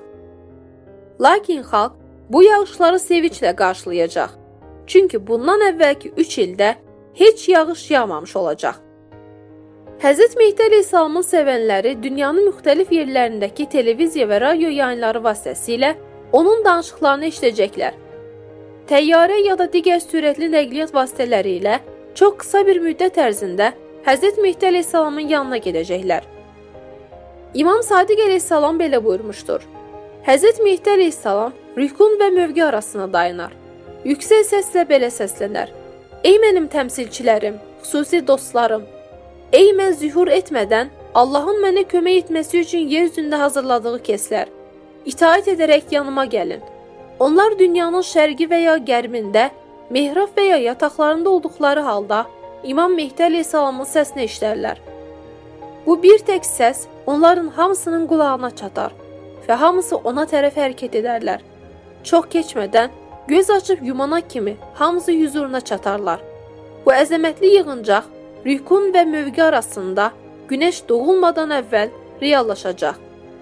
Lakin xalq bu yağışları sevinclə qarşılayacaq. Çünki bundan əvvəlki üç ildə heç yağış yağmamış olacaq. Həzrət Mehdi əleyhissalamın sevənləri dünyanın müxtəlif yerlərindəki televiziya və radio yayınları vasitəsilə onun danışıqlarını eşidəcəklər. Təyyarə ya da digər sürətli nəqliyyat vasitələri ilə çox qısa bir müddət ərzində Həzrət Mehdi əleyhissalamın yanına gedəcəklər. İmam Sadiq əleyhissalam belə buyurmuşdur. Həzrət Mehdi əleyhissalam rükun və mövqe arasına dayanar. Yüksək səslə belə səslənər. Ey mənim təmsilçilərim, xüsusi dostlarım! Ey mən zühur etmədən Allahın mənə kömək etməsi üçün yer üzündə hazırladığı kəslər, itaət edərək yanıma gəlin. Onlar dünyanın şərqi və ya qərbində, mehrab və ya yataqlarında olduqları halda İmam Mehdi əleyhissalamın səsini eşidərlər. Bu bir tək səs onların hamısının qulağına çatar və hamısı ona tərəf hərəkət edərlər. Çox keçmədən göz açıb yumana kimi hamısı huzuruna çatarlar. Bu əzəmətli yığıncaq rükun və mövqe arasında günəş doğulmadan əvvəl reallaşacaq.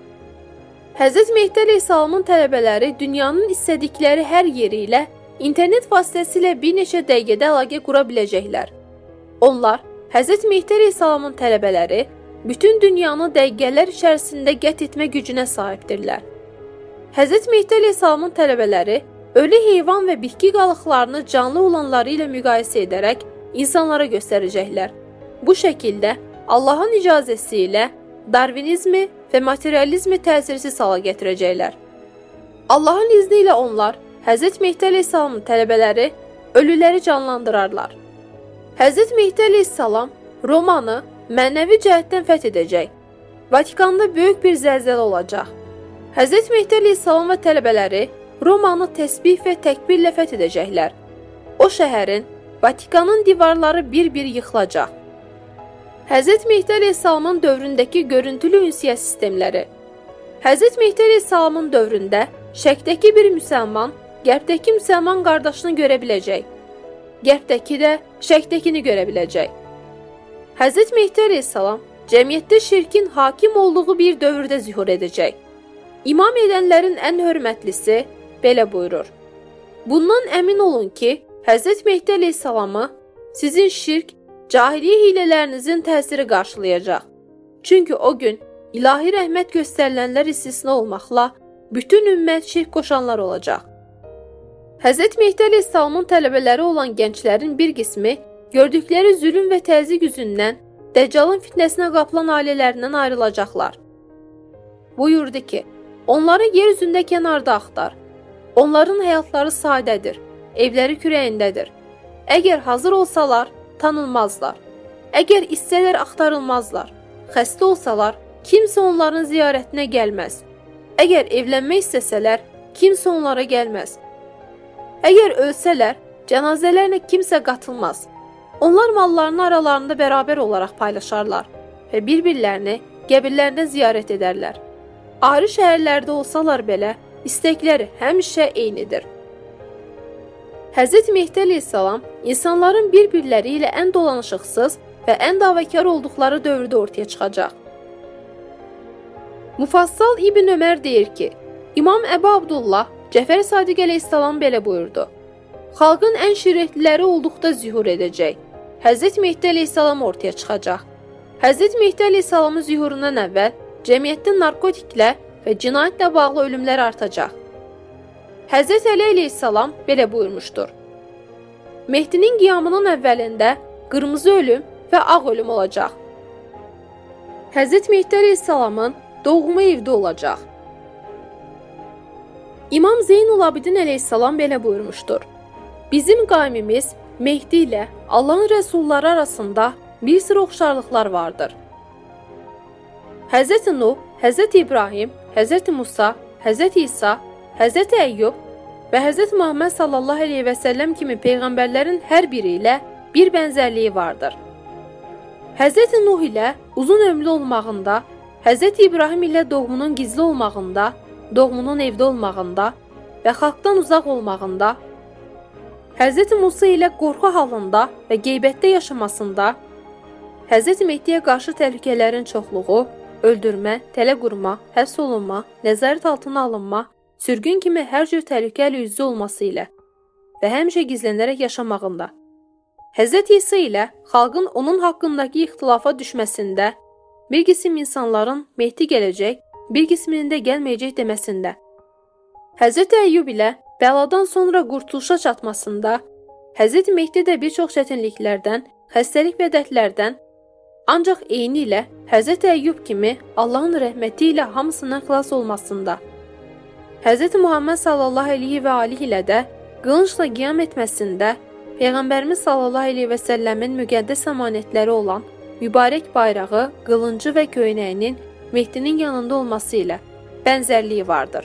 Həzrət Mehdi əleyhissalamın tələbələri dünyanın istədikləri hər yeri ilə internet vasitəsilə bir neçə dəqiqədə əlaqə qura biləcəklər. Onlar, Həzrət Mehdi əleyhissalamın tələbələri, bütün dünyanı dəqiqələr içərisində qət etmə gücünə sahibdirlər. Həzrət Mehdi əleyhissalamın tələbələri ölü heyvan və bitki qalıqlarını canlı olanları ilə müqayisə edərək insanlara göstərəcəklər. Bu şəkildə Allahın icazəsi ilə darvinizmi və materializmi təsirsiz hala gətirəcəklər. Allahın izni ilə onlar, Həzrət Mehdi əleyhissalamın tələbələri ölüləri canlandırarlar. Həzrət Mehdi əleyhissalam Romanı mənəvi cəhətdən fəth edəcək. Vatikanda böyük bir zəlzələ olacaq. Həzrət Mehdi əleyhissalam və tələbələri Romanı təsbih və təkbirlə fəth edəcəklər. O şəhərin, Vatikanın divarları bir-bir yıxılacaq. Həzrət Mehdi əleyhissalamın dövründəki görüntülü ünsiyyət sistemləri. Həzrət Mehdi əleyhissalamın dövründə şərqdəki bir müsəlman qərbdəki müsəlman qardaşını görə biləcək. Qərbdəki də şərqdəkini görə biləcək. Həzrət Mehdi əleyhissalam cəmiyyətdə şirkin hakim olduğu bir dövrdə zühur edəcək. İmam edənlərin ən hörmətlisi belə buyurur. Bundan əmin olun ki, Həzrət Mehdi əleyhissalamı sizin şirk, cahiliyə hilələrinizin təsiri qarşılayacaq. Çünki o gün ilahi rəhmət göstərilənlər istisna olmaqla bütün ümmət şirk qoşanlar olacaq. Həzrət Mehdi əleyhissalamın tələbələri olan gənclərin bir qismi gördükləri zülm və təzyiq üzündən Dəccalın fitnəsinə qapılan ailələrindən ayrılacaqlar. Buyurdu ki, onları yer üzündə kənarda axtar. Onların həyatları sadədir, evləri kürəyindədir. Əgər hazır olsalar, tanınmazlar. Əgər istələr axtarılmazlar. Xəstə olsalar, kimsə onların ziyarətinə gəlməz. Əgər evlənmək istəsələr, kimsə onlara gəlməz. Əgər ölsələr, cənazələrlə kimsə qatılmaz. Onlar mallarını aralarında bərabər olaraq paylaşarlar və bir-birlərini qəbirlərində ziyarət edərlər. Ayrı şəhərlərdə olsalar belə, istəkləri həmişə eynidir. Həzrət Mehdi əleyhissalam insanların bir-birləri ilə ən dolanışıqsız və ən davakar olduqları dövrdə ortaya çıxacaq. Mufassal İbn Ömər deyir ki, İmam Əbu Abdullah Cəfər Sadiq əleyhissalam belə buyurdu. Xalqın ən şirretliləri olduqda zühur edəcək. Həzrət Mehdi əleyhissalam ortaya çıxacaq. Həzrət Mehdi əleyhissalamın zühurundan əvvəl cəmiyyətdə narkotiklə və cinayətlə bağlı ölümlər artacaq. Həzrət Əli əleyhissalam belə buyurmuşdur. Mehdinin qiyamının əvvəlində qırmızı ölüm və ağ ölüm olacaq. Həzrət Mehdi əleyhissalamın doğumu evdə olacaq. İmam Zeynul Abidin əleyhissalam belə buyurmuşdur. Bizim qaimimiz Mehdi ilə Allahın rəsulları arasında bir sıra oxşarlıqlar vardır. Həzrət Nuh, Həzrət İbrahim, Həzrət Musa, Həzrət İsa, Həzrət Əyyub və Həzrət Muhammed sallallahu əleyhi və səlləm kimi peyğəmbərlərin hər biri ilə bir bənzərliyi vardır. Həzrət Nuh ilə uzun ömrlü olmağında, Həzrət İbrahim ilə doğumunun gizli olmağında, doğumunun evdə olmağında və xalqdan uzaq olmağında, Həzrət Musa ilə qorxu halında və qeybətdə yaşamasında, Həzrət Mehdiyə qarşı təhlükələrin çoxluğu, öldürmə, tələ qurma, həbs olunma, nəzarət altına alınma, sürgün kimi hər cür təhlükəli üzü olması ilə və həmişə gizlənərək yaşamağında, Həzrət İsa ilə xalqın onun haqqındakı ixtilafa düşməsində, bir qisim insanların Mehdi gələcək, bir qisminin də gəlməyəcək deməsində, Həzrət Əyyub ilə bəladan sonra qurtuluşa çatmasında, Həzrət Mehdi də bir çox çətinliklərdən, xəstəlik və dərdlərdən, ancaq eyni ilə Həzrət Əyyub kimi Allahın rəhməti ilə hamısından xilas olmasında, Həzrət Muhammed sallallahu əleyhi və alihi ilə də qılıncla qiyam etməsində, Peyğəmbərimiz sallallahu əleyhi və səlləmin müqəddəs əmanətləri olan mübarək bayrağı, qılıncı və köynəyinin Mehdinin yanında olması ilə bənzərliyi vardır.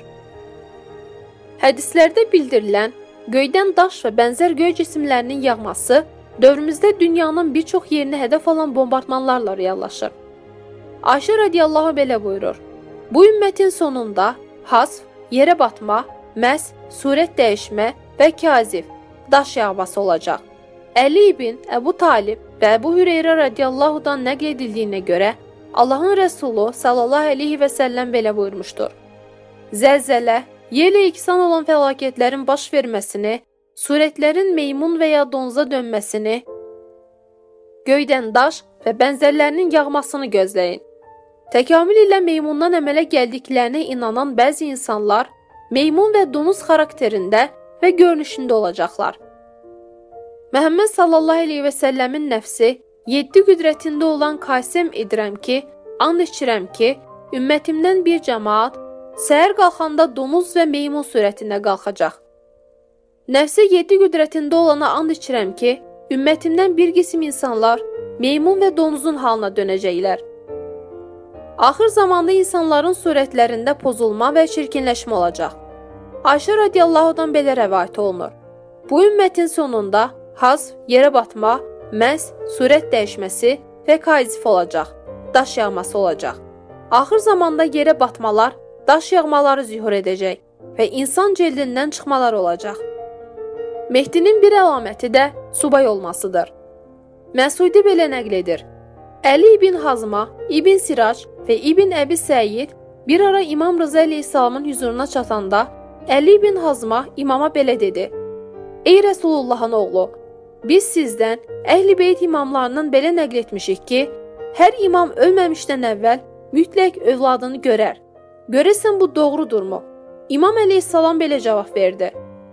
Hədislərdə bildirilən göydən daş və bənzər göy cisimlərinin yağması dövrümüzdə dünyanın bir çox yerini hədəf alan bombardmanlarla reallaşır. Ayşə radiyallahu belə buyurur. Bu ümmətin sonunda hasf, yerə batma, məs, surət dəyişmə və kazif, daş yağması olacaq. Əli ibn Əbu Talib və Əbu Hüreyrə radiyallahu-dan nəql edildiyinə görə Allahın Rəsulu sallallahu əleyhi və səlləm belə buyurmuşdur. Zəlzələ, yerlə iksan olan fəlakətlərin baş verməsini, surətlərin meymun və ya donuza dönməsini, göydən daş və bənzərlərinin yağmasını gözləyin. Təkamül ilə meymundan əmələ gəldiklərinə inanan bəzi insanlar meymun və donuz xarakterində və görünüşündə olacaqlar. Məhəmməd sallallahu əleyhi və səlləmin nəfsi yeddi qüdrətində olan qasəm edirəm ki, and içirəm ki, ümmətimdən bir cəmaat səhər qalxanda donuz və meymun surətində qalxacaq. Nəfsi yeddi qüdrətində olana and içirəm ki, ümmətimdən bir qisim insanlar meymun və donuzun halına dönəcəklər. Axır zamanda insanların surətlərində pozulma və çirkinləşmə olacaq. Ayşə radiyallahu-dan belə rəvayət olunur. Bu ümmətin sonunda hasf, yerə batma, məs, surət dəyişməsi və kaizif olacaq, daş yağması olacaq. Axır zamanda yerə batmalar, daş yağmaları zühur edəcək və insan cildindən çıxmalar olacaq. Mehdinin bir əlaməti də subay olmasıdır. Məsudi belə nəql edir. Əli ibn Hazma, İbn Sirac və İbn Əbi Səid bir ara İmam Rıza əleyhissalamın huzuruna çatanda Əli ibn Hazma imama belə dedi. Ey Rəsulullahın oğlu, biz sizdən Əhl-i Beyt imamlarından belə nəql etmişik ki, hər imam ölməmişdən əvvəl mütləq övladını görər. Görəsən bu doğrudurmu? İmam əleyhissalam belə cavab verdi.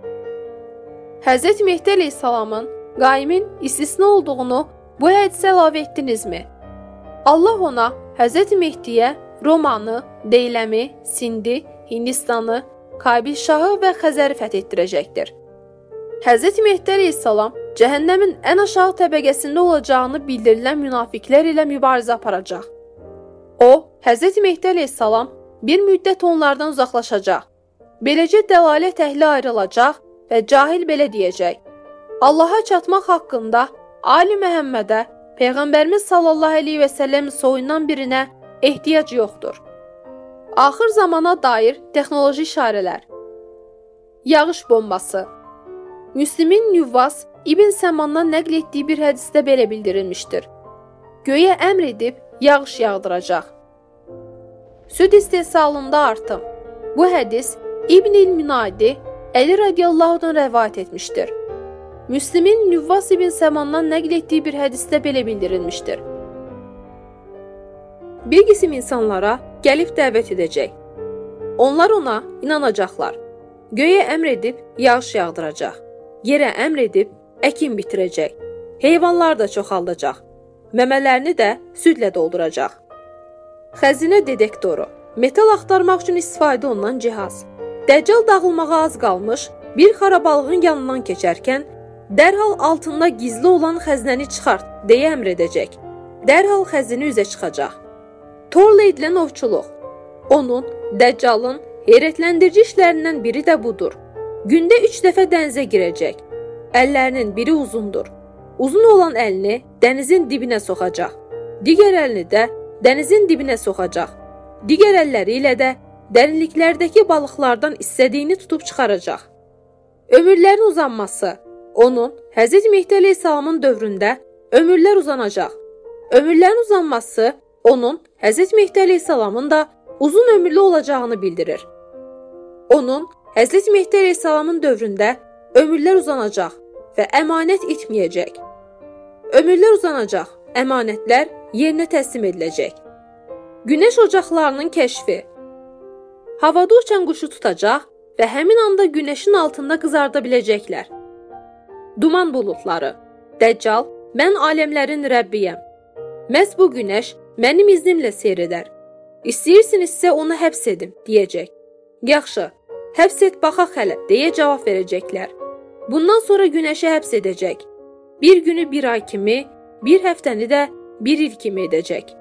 Həzrət Mehdi əleyhissalamın qaimin istisna olduğunu bu hədisə əlavə etdinizmi? Allah ona Həzrət Mehdiyə Romanı, Deyləmi, Sindi, Hindistanı, Kabil şahı və Xəzəri fəth etdirəcəkdir. Həzrət Mehdi əleyhissalam cəhənnəmin ən aşağı təbəqəsində olacağını bildirilən münafiqlər ilə mübarizə aparacaq. O, Həzrəti Mehdi əleyhissalam bir müddət onlardan uzaqlaşacaq. Beləcə dəlalət əhli ayrılacaq və cahil belə deyəcək: Allaha çatmaq haqqında Ali Məhəmmədə, Peyğəmbərimiz sallallahu əleyhi və səlləmin soyundan birinə ehtiyac yoxdur. Axır zamana dair texnoloji işarələr. Yağış bombası. Müslimin Nüvvas İbn Səmandan nəql etdiyi bir hədisdə belə bildirilmişdir: Göyə əmr edib yağış yağdıracaq. Süd istehsalında artım. Bu hədis İbn-i Münadi Əli radiyallahu rəvayət etmişdir. Müslimin Nüvvas İbn Səmandan nəql etdiyi bir hədisdə belə bildirilmişdir: Bir qisim insanlara gəlib dəvət edəcək. Onlar ona inanacaqlar. Göyə əmr edib yağış yağdıracaq. Yerə əmr edib əkin bitirəcək. Heyvanlar da çoxaldacaq. Məmələrini də südlə dolduracaq. Xəzinə detektoru. Metal axtarmaq üçün istifadə olunan cihaz. Dəccal dağılmağa az qalmış bir xarabalığın yanından keçərkən dərhal altında gizli olan xəzinəni çıxart deyə əmr edəcək. Dərhal xəzinə üzə çıxacaq. Torla edilən ovçuluq. Onun, Dəccalın heyrətləndirici işlərindən biri də budur. Gündə üç dəfə dənizə girəcək. Əllərinin biri uzundur. Uzun olan əlini dənizin dibinə soxacaq. Digər əlini də dənizin dibinə soxacaq. Digər əlləri ilə də dərinliklərdəki balıqlardan istədiyini tutub çıxaracaq. Ömürlərin uzanması. Onun, Həzrəti Mehdi əleyhissalamın dövründə ömürlər uzanacaq. Ömürlərin uzanması onun, Həzrəti Mehdi əleyhissalamın da uzun ömürlü olacağını bildirir. Onun, Həzrəti Mehdi əleyhissalamın dövründə ömürlər uzanacaq və əmanət itməyəcək. Ömürlər uzanacaq, əmanətlər yerinə təslim ediləcək. Günəş ocaqlarının kəşfi. Havada uçan quşu tutacaq və həmin anda günəşin altında qızarda biləcəklər. Duman buludları. Dəccal, mən aləmlərin Rəbbiyəm. Məhz bu günəş mənim iznimlə seyr edər. İstəyirsinizsə onu həbs edin, deyəcək. Yaxşı, həbs et baxaq hələ, deyə cavab verəcəklər. Bundan sonra günəşi həbs edəcək. Bir günü bir ay kimi, bir həftəni də bir il kimi edəcək.